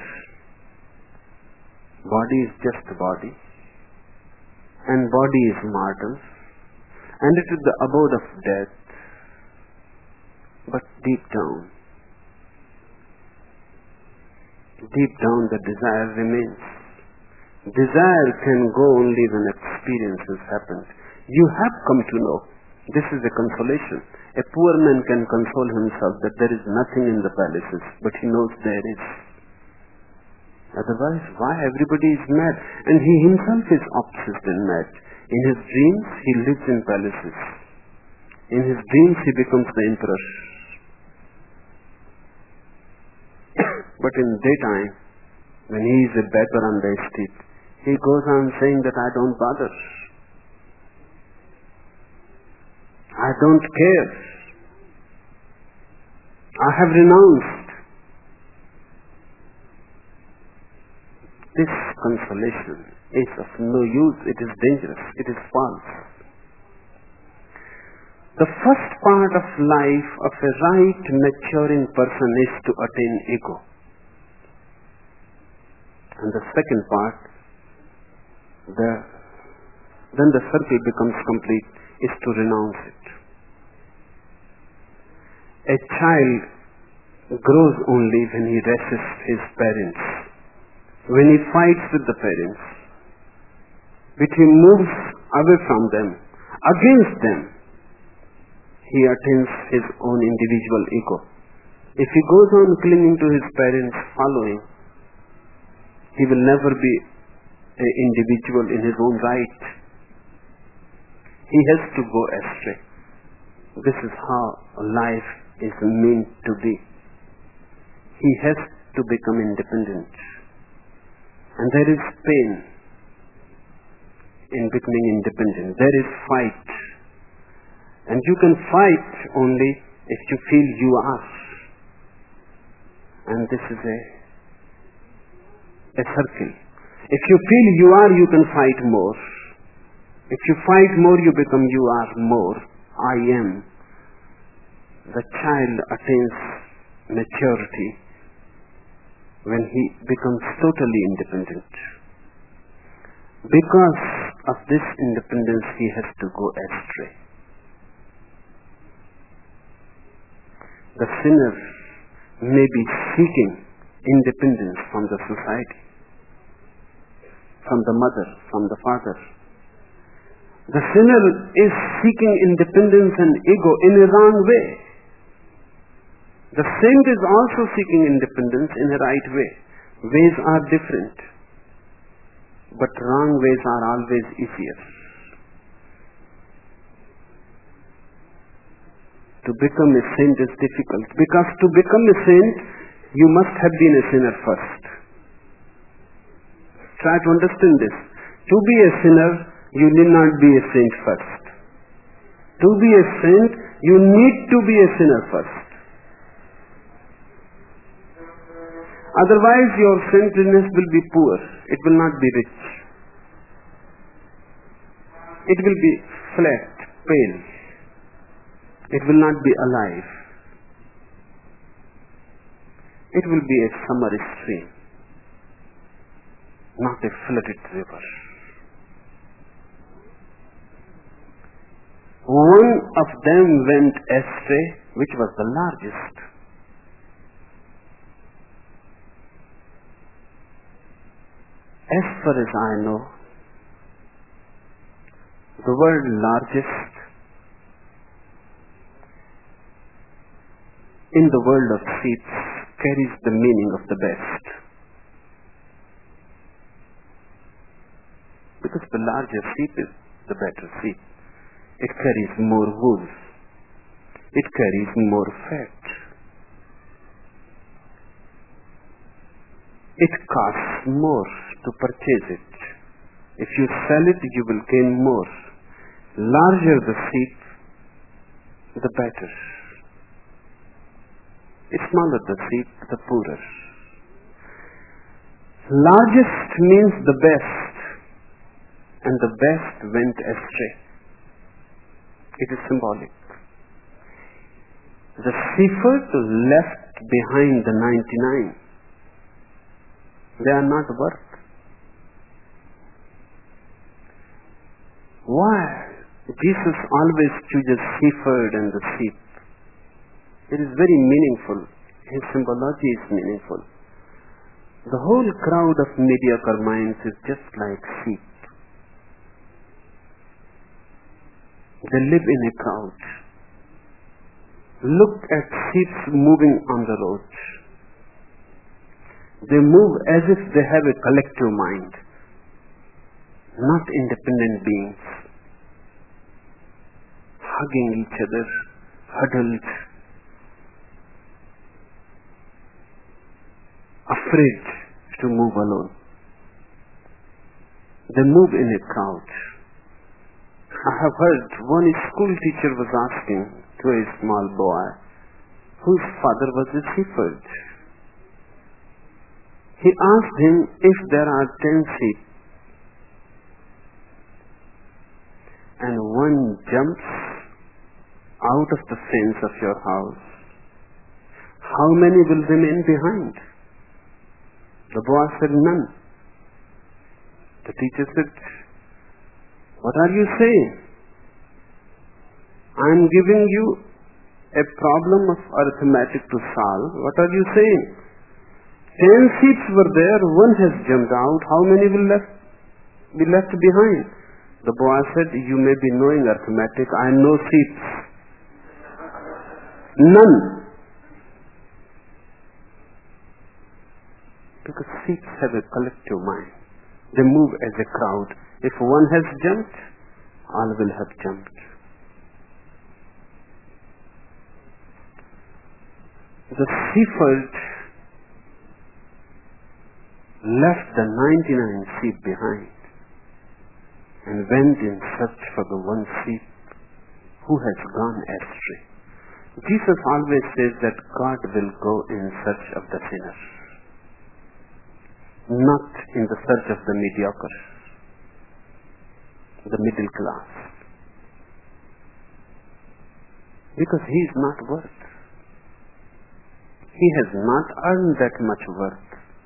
Body is just a body. And body is mortal. And it is the abode of death. But deep down the desire remains. Desire can go only when experiences happen. You have come to know. This is a consolation. A poor man can console himself that there is nothing in the palaces, but he knows there is. Otherwise, why everybody is mad? And he himself is obsessed and mad. In his dreams, he lives in palaces. In his dreams, he becomes the emperor. But in daytime, when he is a beggar on the street, he goes on saying that I don't bother. I don't care. I have renounced. this consolation is of no use, it is dangerous, it is false. The first part of life of a right maturing person is to attain ego. And the second part, then the circle becomes complete, is to renounce it. A child grows only when he resists his parents, when he fights with the parents, when he moves away from them, against them. He attains his own individual ego. If he goes on clinging to his parents' following, he will never be an individual in his own right. He has to go astray. This is how life is meant to be. He has to become independent. And there is pain in becoming independent. There is fight. And you can fight only if you feel you are. And this is a circle. If you feel you are, you can fight more. If you fight more, you become you are more. I am. The child attains maturity when he becomes totally independent. Because of this independence, he has to go astray. The sinner may be seeking independence from the society, from the mother, from the father. The sinner is seeking independence and ego in a wrong way. The saint is also seeking independence in a right way. Ways are different, but wrong ways are always easier. To become a saint is difficult, because to become a saint, you must have been a sinner first. Try to understand this. To be a sinner, you need not be a saint first. To be a saint, you need to be a sinner first. Otherwise, your saintliness will be poor. It will not be rich. It will be flat, pale. It will not be alive. It will be a summer stream, not a flooded river. One of them went astray, which was the largest. As far as I know, the word largest in the world of sheep carries the meaning of the best. Because the larger sheep is the better sheep. It carries more wool. It carries more fat. It costs more to purchase it. If you sell it, you will gain more. Larger the sheep, the better. Smaller the sheep, the poorer. Largest means the best, and the best went astray. It is symbolic. The shepherd left behind the 99. They are not worth. Why? Jesus always chooses shepherd and the sheep. It is very meaningful. His symbology is meaningful. The whole crowd of mediocre minds is just like sheep. They live in a crowd. Look at sheep moving on the road. They move as if they have a collective mind, not independent beings, hugging each other, huddled, afraid to move alone. They move in a crowd. I have heard one school teacher was asking to a small boy whose father was a shepherd. He asked him, if there are 10 sheep and one jumps out of the fence of your house, how many will remain behind? The boy said, none. The teacher said, what are you saying? I am giving you a problem of arithmetic to solve. What are you saying? 10 sheep were there, one has jumped out. How many will be left behind? The boy said, you may be knowing arithmetic. I know sheep. None. Because sheep have a collective mind. They move as a crowd. If one has jumped, all will have jumped. The shepherd left the 99 sheep behind and went in search for the one sheep who has gone astray. Jesus always says that God will go in search of the sinner, not in the search of the mediocre, the middle class, because he is not worth. He has not earned that much worth.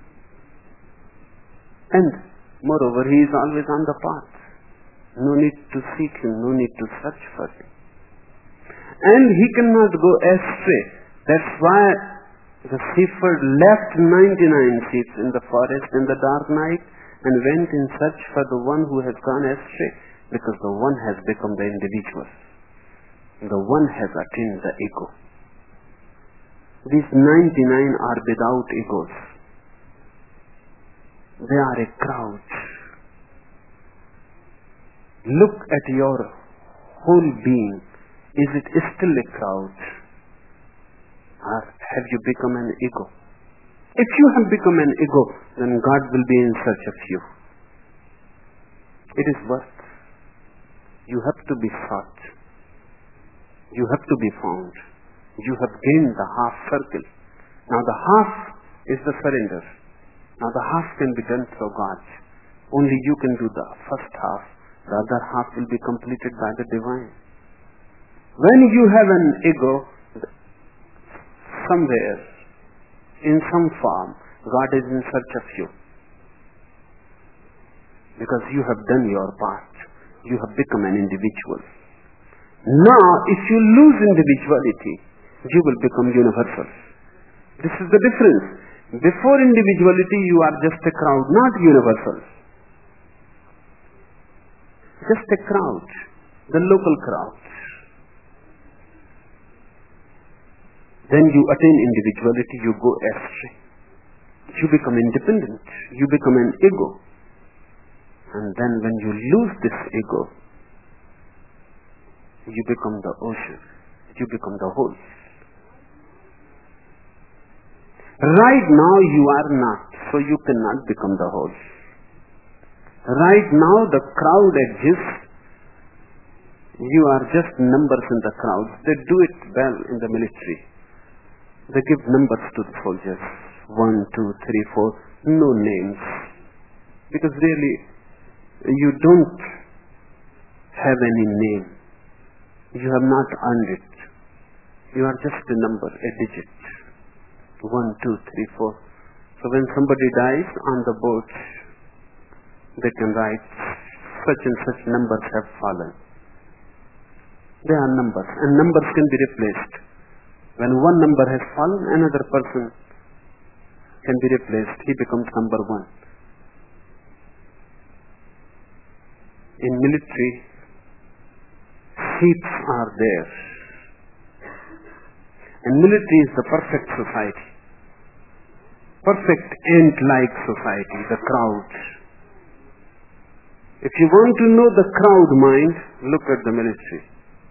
And moreover, he is always on the path. No need to seek him, no need to search for him. And he cannot go astray. That's why the shepherd left 99 sheep in the forest in the dark night and went in search for the one who has gone astray, because the one has become the individual. The one has attained the ego. These 99 are without egos. They are a crowd. Look at your whole being. Is it still a crowd? Or have you become an ego? If you have become an ego, then God will be in search of you. It is worth. You have to be sought. You have to be found. You have gained the half circle. Now the half is the surrender. Now the half can be done through God. Only you can do the first half. The other half will be completed by the divine. When you have an ego, somewhere, in some form, God is in search of you. Because you have done your part. You have become an individual. Now, if you lose individuality, you will become universal. This is the difference. Before individuality, you are just a crowd, not universal. Just a crowd, the local crowd. Then you attain individuality, you go astray. You become independent. You become an ego. And then when you lose this ego, you become the ocean. You become the whole. Right now you are not, so you cannot become the whole. Right now the crowd exists. You are just numbers in the crowd. They do it well in the military. They give numbers to the soldiers. 1, 2, 3, 4. No names. Because really, you don't have any name. You have not earned it. You are just a number, a digit. 1, 2, 3, 4. So when somebody dies on the boat, they can write such and such numbers have fallen. They are numbers, and numbers can be replaced. When one number has fallen, another person can be replaced. He becomes number 1. In military, seats are there. And military is the perfect society. Perfect ant-like society, the crowd. If you want to know the crowd mind, look at the military.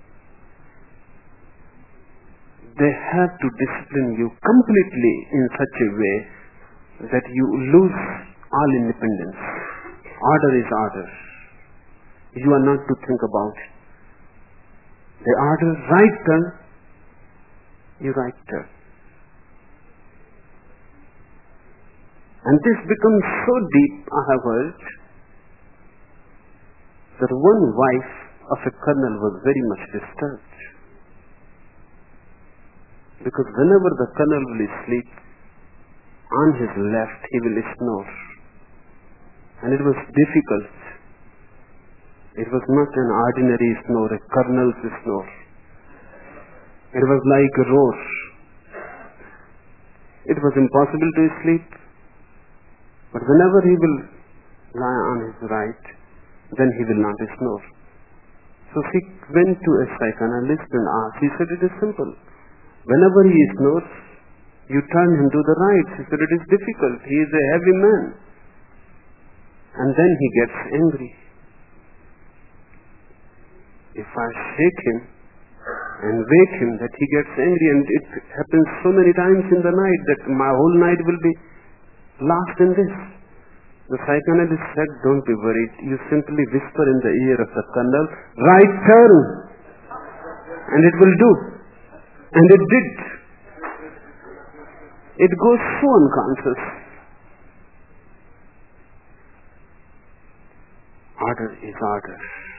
They have to discipline you completely in such a way that you lose all independence. Order is order. You are not to think about it. They order right turn, you right turn. And this becomes so deep, I have heard, that one wife of a colonel was very much disturbed. Because whenever the colonel will sleep, on his left he will snore. And it was difficult. It was not an ordinary snore, a colonel's snore. It was like a roar. It was impossible to sleep. But whenever he will lie on his right, then he will not snore. So he went to a psychoanalyst and asked. He said, it is simple. Whenever he snores, you turn him to the right. He said, it is difficult. He is a heavy man. And then he gets angry. If I shake him and wake him, that he gets angry, and it happens so many times in the night that my whole night will be lost in this. The psychoanalyst said, don't be worried. You simply whisper in the ear of the colonel, right turn, and it will do. And it did. It goes so unconscious. Order is order.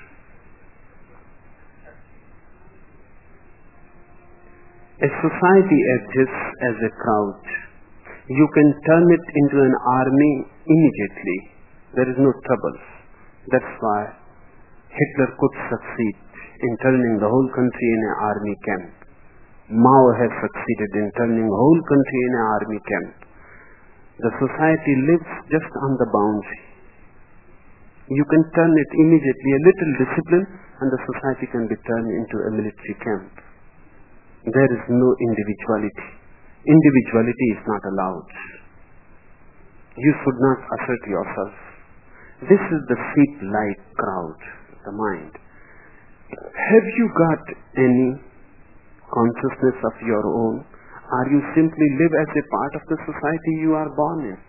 A society exists as a crowd. You can turn it into an army immediately. There is no trouble. That's why Hitler could succeed in turning the whole country in an army camp. Mao has succeeded in turning the whole country in an army camp. The society lives just on the boundary. You can turn it immediately, a little discipline, and the society can be turned into a military camp. There is no individuality. Individuality is not allowed. You should not assert yourself. This is the sheep-like crowd, the mind. Have you got any consciousness of your own? Or you simply live as a part of the society you are born in?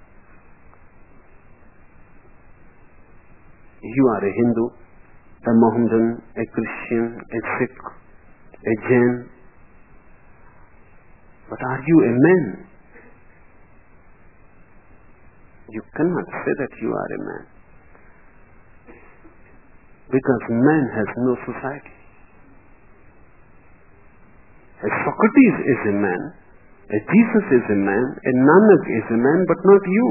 You are a Hindu, a Mohammedan, a Christian, a Sikh, a Jain. But are you a man? You cannot say that you are a man. Because man has no society. A Socrates is a man, a Jesus is a man, a Nanak is a man, but not you.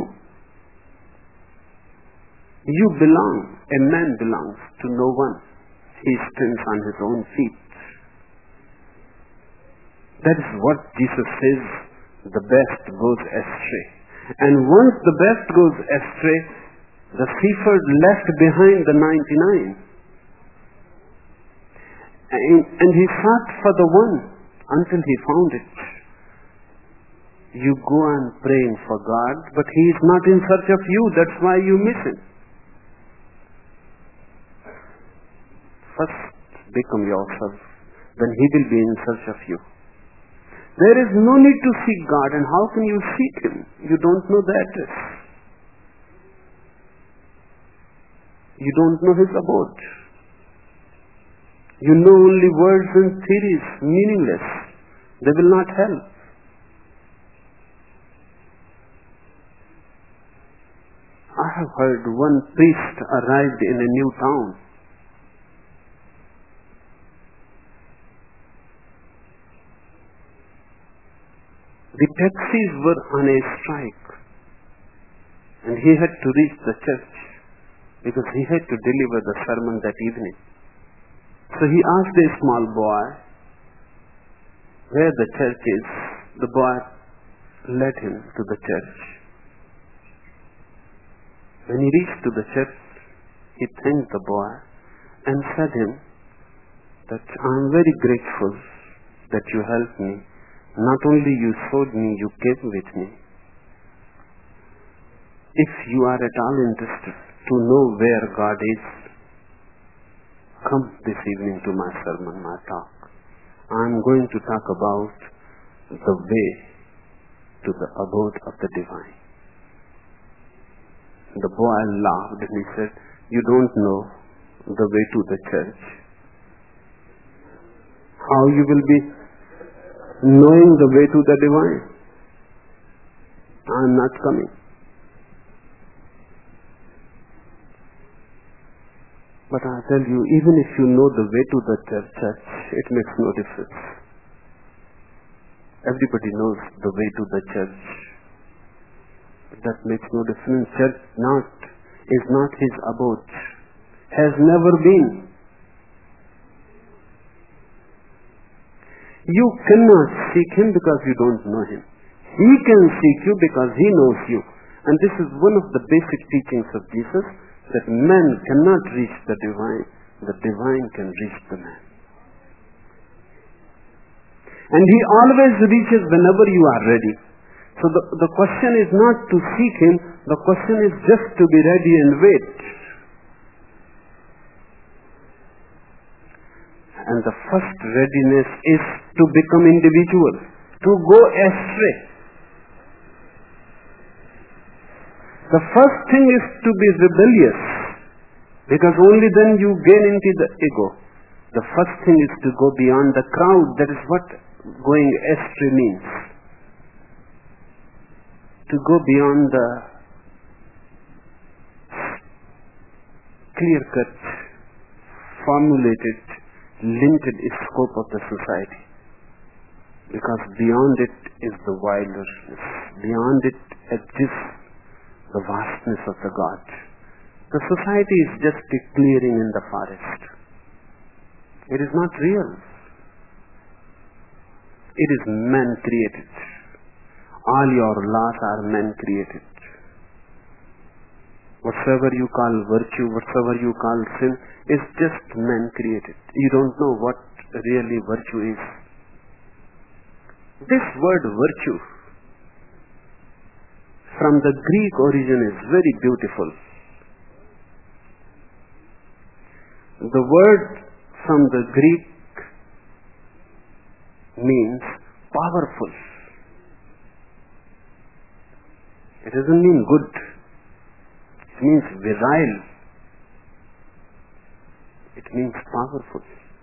You belong. A man belongs to no one. He stands on his own feet. That is what Jesus says, the best goes astray. And once the best goes astray, the shepherd left behind the 99. And he sought for the one until he found it. You go on praying for God, but he is not in search of you. That's why you miss him. First, become yourself. Then he will be in search of you. There is no need to seek God. And how can you seek him? You don't know the address. You don't know his abode. You know only words and theories, meaningless. They will not help. I have heard one priest arrived in a new town. The taxis were on a strike, and he had to reach the church because he had to deliver the sermon that evening. So he asked a small boy where the church is. The boy led him to the church. When he reached to the church, he thanked the boy and said him that I am very grateful that you helped me. Not only you showed me, you came with me. If you are at all interested to know where God is, come this evening to my sermon, my talk. I am going to talk about the way to the abode of the divine. The boy laughed and he said, you don't know the way to the church. How you will be knowing the way to the divine? I am not coming. But I tell you, even if you know the way to the church, it makes no difference. Everybody knows the way to the church. But that makes no difference. Church is not his abode. Has never been. You cannot seek him because you don't know him. He can seek you because he knows you. And this is one of the basic teachings of Jesus, that man cannot reach the divine can reach the man. And he always reaches whenever you are ready. So the question is not to seek him, the question is just to be ready and wait. And the first readiness is to become individual, to go astray. The first thing is to be rebellious, because only then you gain into the ego. The first thing is to go beyond the crowd. That is what going astray means. To go beyond the clear-cut, formulated, limited scope of the society. Because beyond it is the wilderness. Beyond it exists the vastness of the God. The society is just a clearing in the forest. It is not real. It is man-created. All your laws are man-created. Whatsoever you call virtue, whatsoever you call sin, is just man-created. You don't know what really virtue is. This word virtue, from the Greek origin, is very beautiful. The word from the Greek means powerful. It doesn't mean good. It means virile. It means powerful.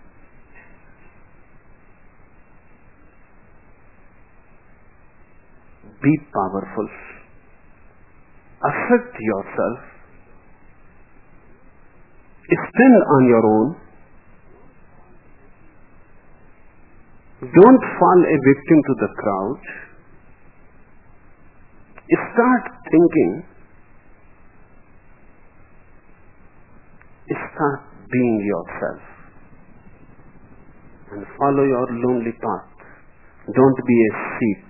Be powerful. Assert yourself. Stand on your own. Don't fall a victim to the crowd. Start thinking. Start being yourself. And follow your lonely path. Don't be a sheep.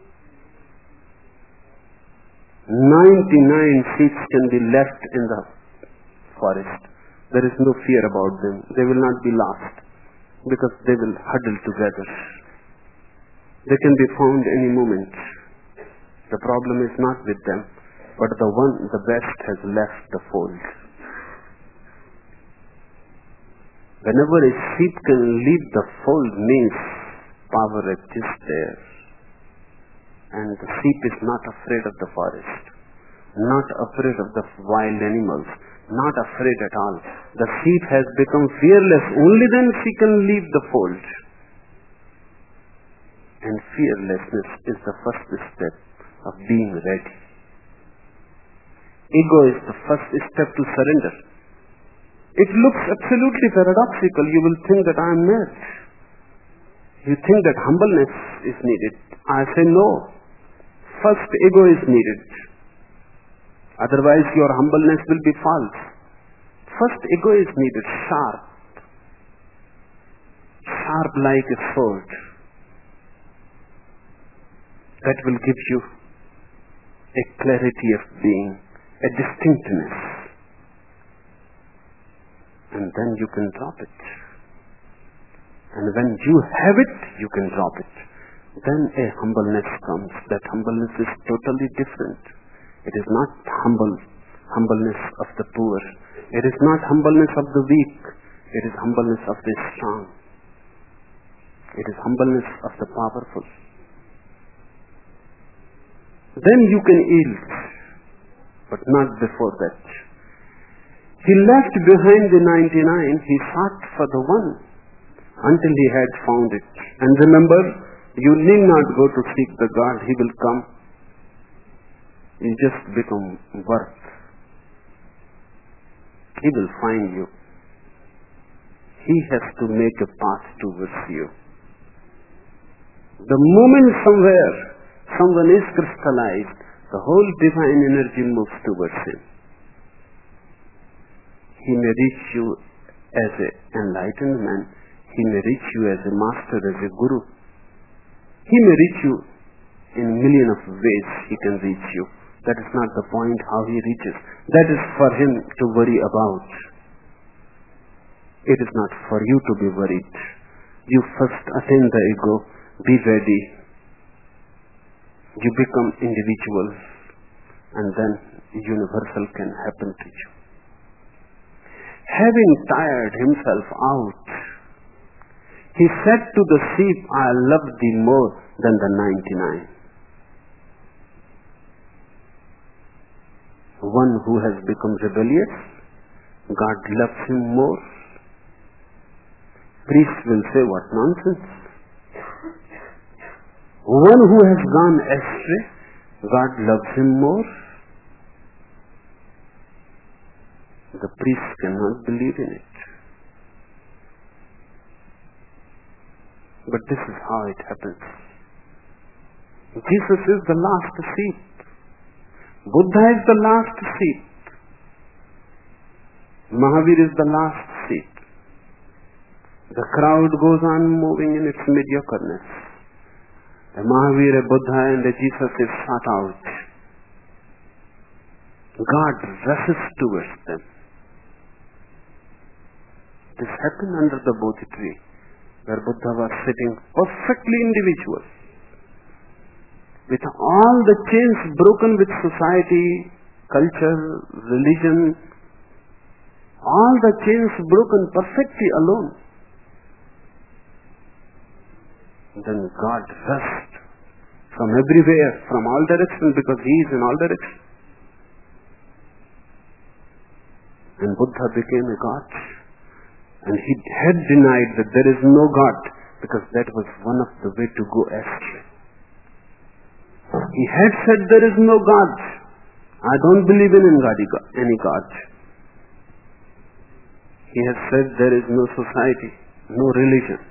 99 sheep can be left in the forest. There is no fear about them. They will not be lost because they will huddle together. They can be found any moment. The problem is not with them, but the best has left the fold. Whenever a sheep can leave the fold means power exists there. And the sheep is not afraid of the forest, not afraid of the wild animals, not afraid at all. The sheep has become fearless. Only then she can leave the fold. And fearlessness is the first step of being ready. Ego is the first step to surrender. It looks absolutely paradoxical. You will think that I am mad. You think that humbleness is needed. I say no. First ego is needed. Otherwise your humbleness will be false. First ego is needed, sharp. Sharp like a sword. That will give you a clarity of being, a distinctness. And then you can drop it. And when you have it, you can drop it. Then a humbleness comes. That humbleness is totally different. It is not humbleness of the poor. It is not humbleness of the weak. It is humbleness of the strong. It is humbleness of the powerful. Then you can yield, but not before that. He left behind the 99. He sought for the one until he had found it. And remember, you need not go to seek the God. He will come. You just become worth. He will find you. He has to make a path towards you. The moment someone is crystallized, the whole divine energy moves towards him. He may reach you as an enlightened man. He may reach you as a master, as a guru. He may reach you in a million of ways. He can reach you. That is not the point how he reaches. That is for him to worry about. It is not for you to be worried. You first attain the ego. Be ready. You become individuals, and then universal can happen to you. Having tired himself out, he said to the sheep, I love thee more than the 99. One who has become rebellious, God loves him more. Priests will say, what nonsense. One who has gone astray, God loves him more. The priests cannot believe in it. But this is how it happens. Jesus is the last sheep. Buddha is the last sheep. Mahavir is the last sheep. The crowd goes on moving in its mediocreness. The Mahavir, a Buddha, and the Jesus is shut out. God rushes towards them. This happened under the Bodhi tree, where Buddha was sitting perfectly individual, with all the chains broken with society, culture, religion, all the chains broken perfectly alone. Then God rushed from everywhere, from all directions, because He is in all directions. And Buddha became a God. And he had denied that there is no God, because that was one of the way to go astray. He had said there is no God. I don't believe in any God. He has said there is no society, no religion.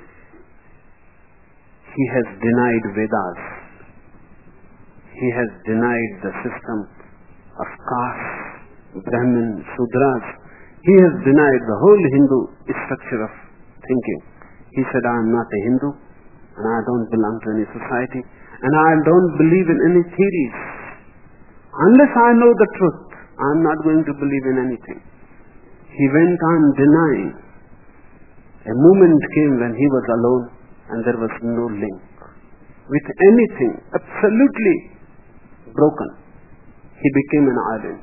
He has denied Vedas. He has denied the system of castes, Brahmin, Sudras. He has denied the whole Hindu structure of thinking. He said, I am not a Hindu, and I don't belong to any society, and I don't believe in any theories. Unless I know the truth, I am not going to believe in anything. He went on denying. A moment came when he was alone, and there was no link with anything, absolutely broken. He became an island.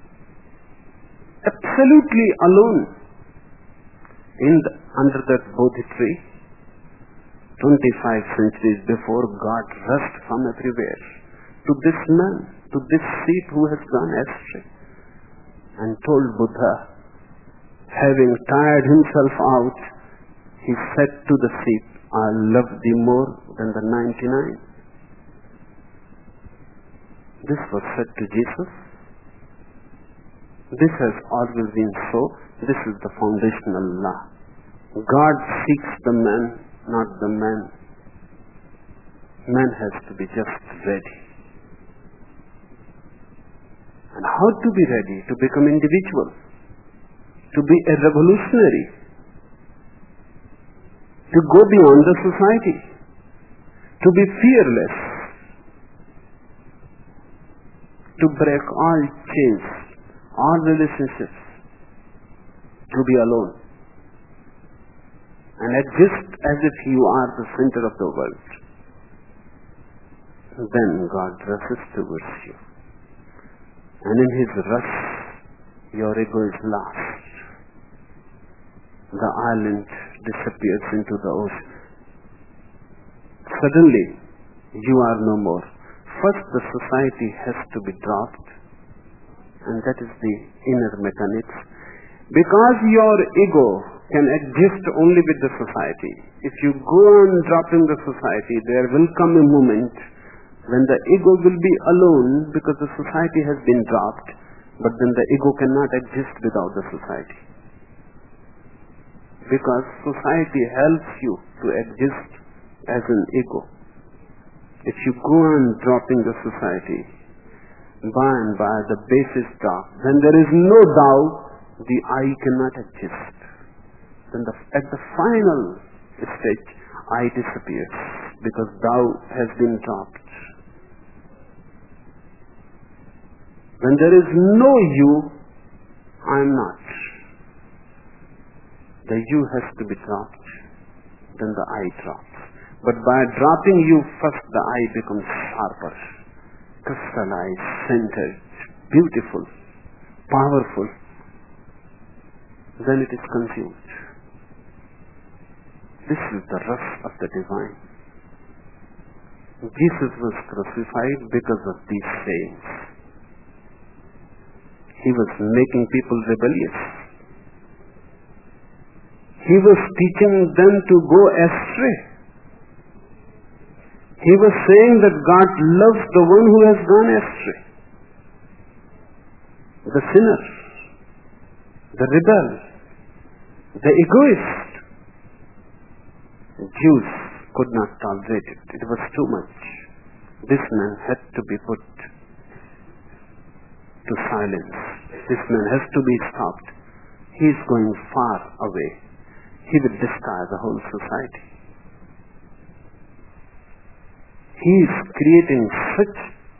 Absolutely alone under that Bodhi tree. 25 centuries before, God rushed from everywhere to this man, to this sheep who has gone astray, and told Buddha, having tired himself out, he said to the sheep, I love thee more than the 99. This was said to Jesus. This has always been so. This is the foundational law. God seeks the man, not the man. Man has to be just ready. And how to be ready? To become individual. To be a revolutionary. To go beyond the society. To be fearless. To break all chains, all relationships. To be alone. And exist as if you are the center of the world. Then God rushes towards you. And in His rush, your ego is lost. The island disappears into the ocean. Suddenly, you are no more. First, the society has to be dropped, and that is the inner mechanics. Because your ego can exist only with the society. If you go on dropping the society, there will come a moment when the ego will be alone because the society has been dropped, but then the ego cannot exist without the society. because society helps you to exist as an ego. If you go on dropping the society, by and by the base is dark. When there is no thou, the I cannot exist. Then at the final stage, I disappears because thou has been dropped. When there is no you, I am not. The you has to be dropped, then the I drops. But by dropping you, first the I becomes sharper, crystallized, centered, beautiful, powerful. Then it is consumed. This is the rush of the divine. Jesus was crucified because of these sayings. He was making people rebellious. He was teaching them to go astray. He was saying that God loves the one who has gone astray. The sinner, the rebel, the egoist. Jews could not tolerate it. It was too much. This man had to be put to silence. This man has to be stopped. He is going far away. He will destroy the whole society. He is creating such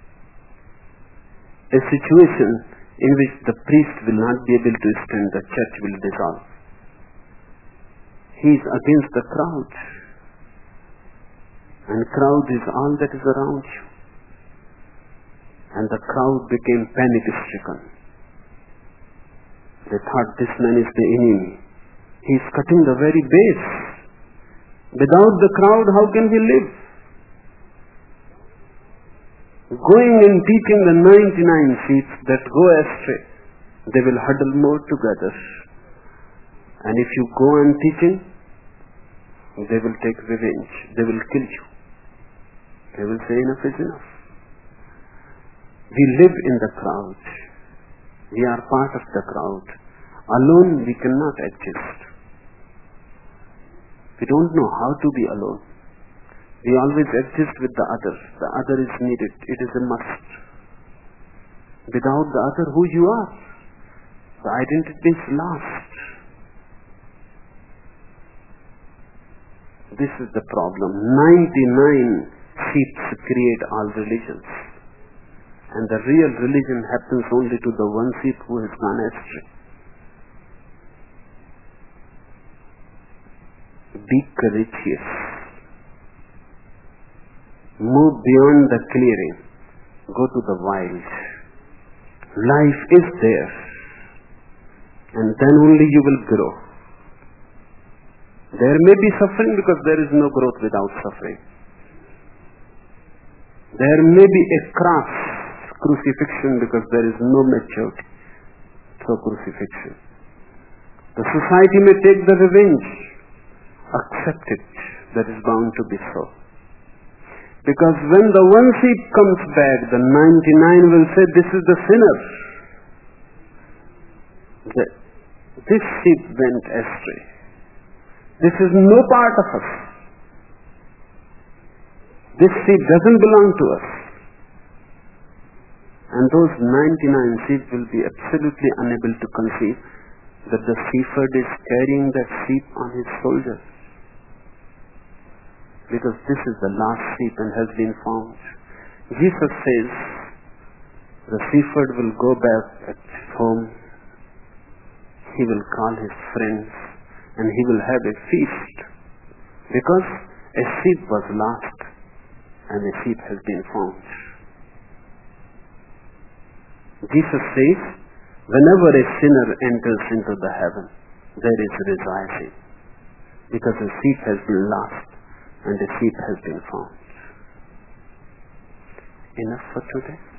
a situation in which the priest will not be able to stand, the church will dissolve. He is against the crowd. And crowd is all that is around you. And the crowd became panic-stricken. They thought this man is the enemy. He is cutting the very base. Without the crowd, how can we live? Going and teaching the 99 sheep that go astray, they will huddle more together. And if you go on teaching, they will take revenge. They will kill you. They will say enough is enough. We live in the crowd. We are part of the crowd. Alone we cannot exist. We don't know how to be alone. We always exist with the other. The other is needed. It is a must. Without the other, who you are? The identity is lost. This is the problem. 99 sheep create all religions. And the real religion happens only to the one sheep who has gone astray. Be courageous. Move beyond the clearing. Go to the wild. Life is there. And then only you will grow. There may be suffering because there is no growth without suffering. There may be a cross, crucifixion, because there is no maturity through crucifixion. The society may take the revenge. Accept it. That is bound to be so. Because when the one sheep comes back, the 99 will say, this is the sinner. This sheep went astray. This is no part of us. This sheep doesn't belong to us. And those 99 sheep will be absolutely unable to conceive that the shepherd is carrying that sheep on his shoulders. Because this is the last sheep and has been found. Jesus says the shepherd will go back at home. He will call his friends and he will have a feast. Because a sheep was lost and a sheep has been found. Jesus says, whenever a sinner enters into the heaven, there is rejoicing. Because a sheep has been lost and a sheep has been found. Enough for today.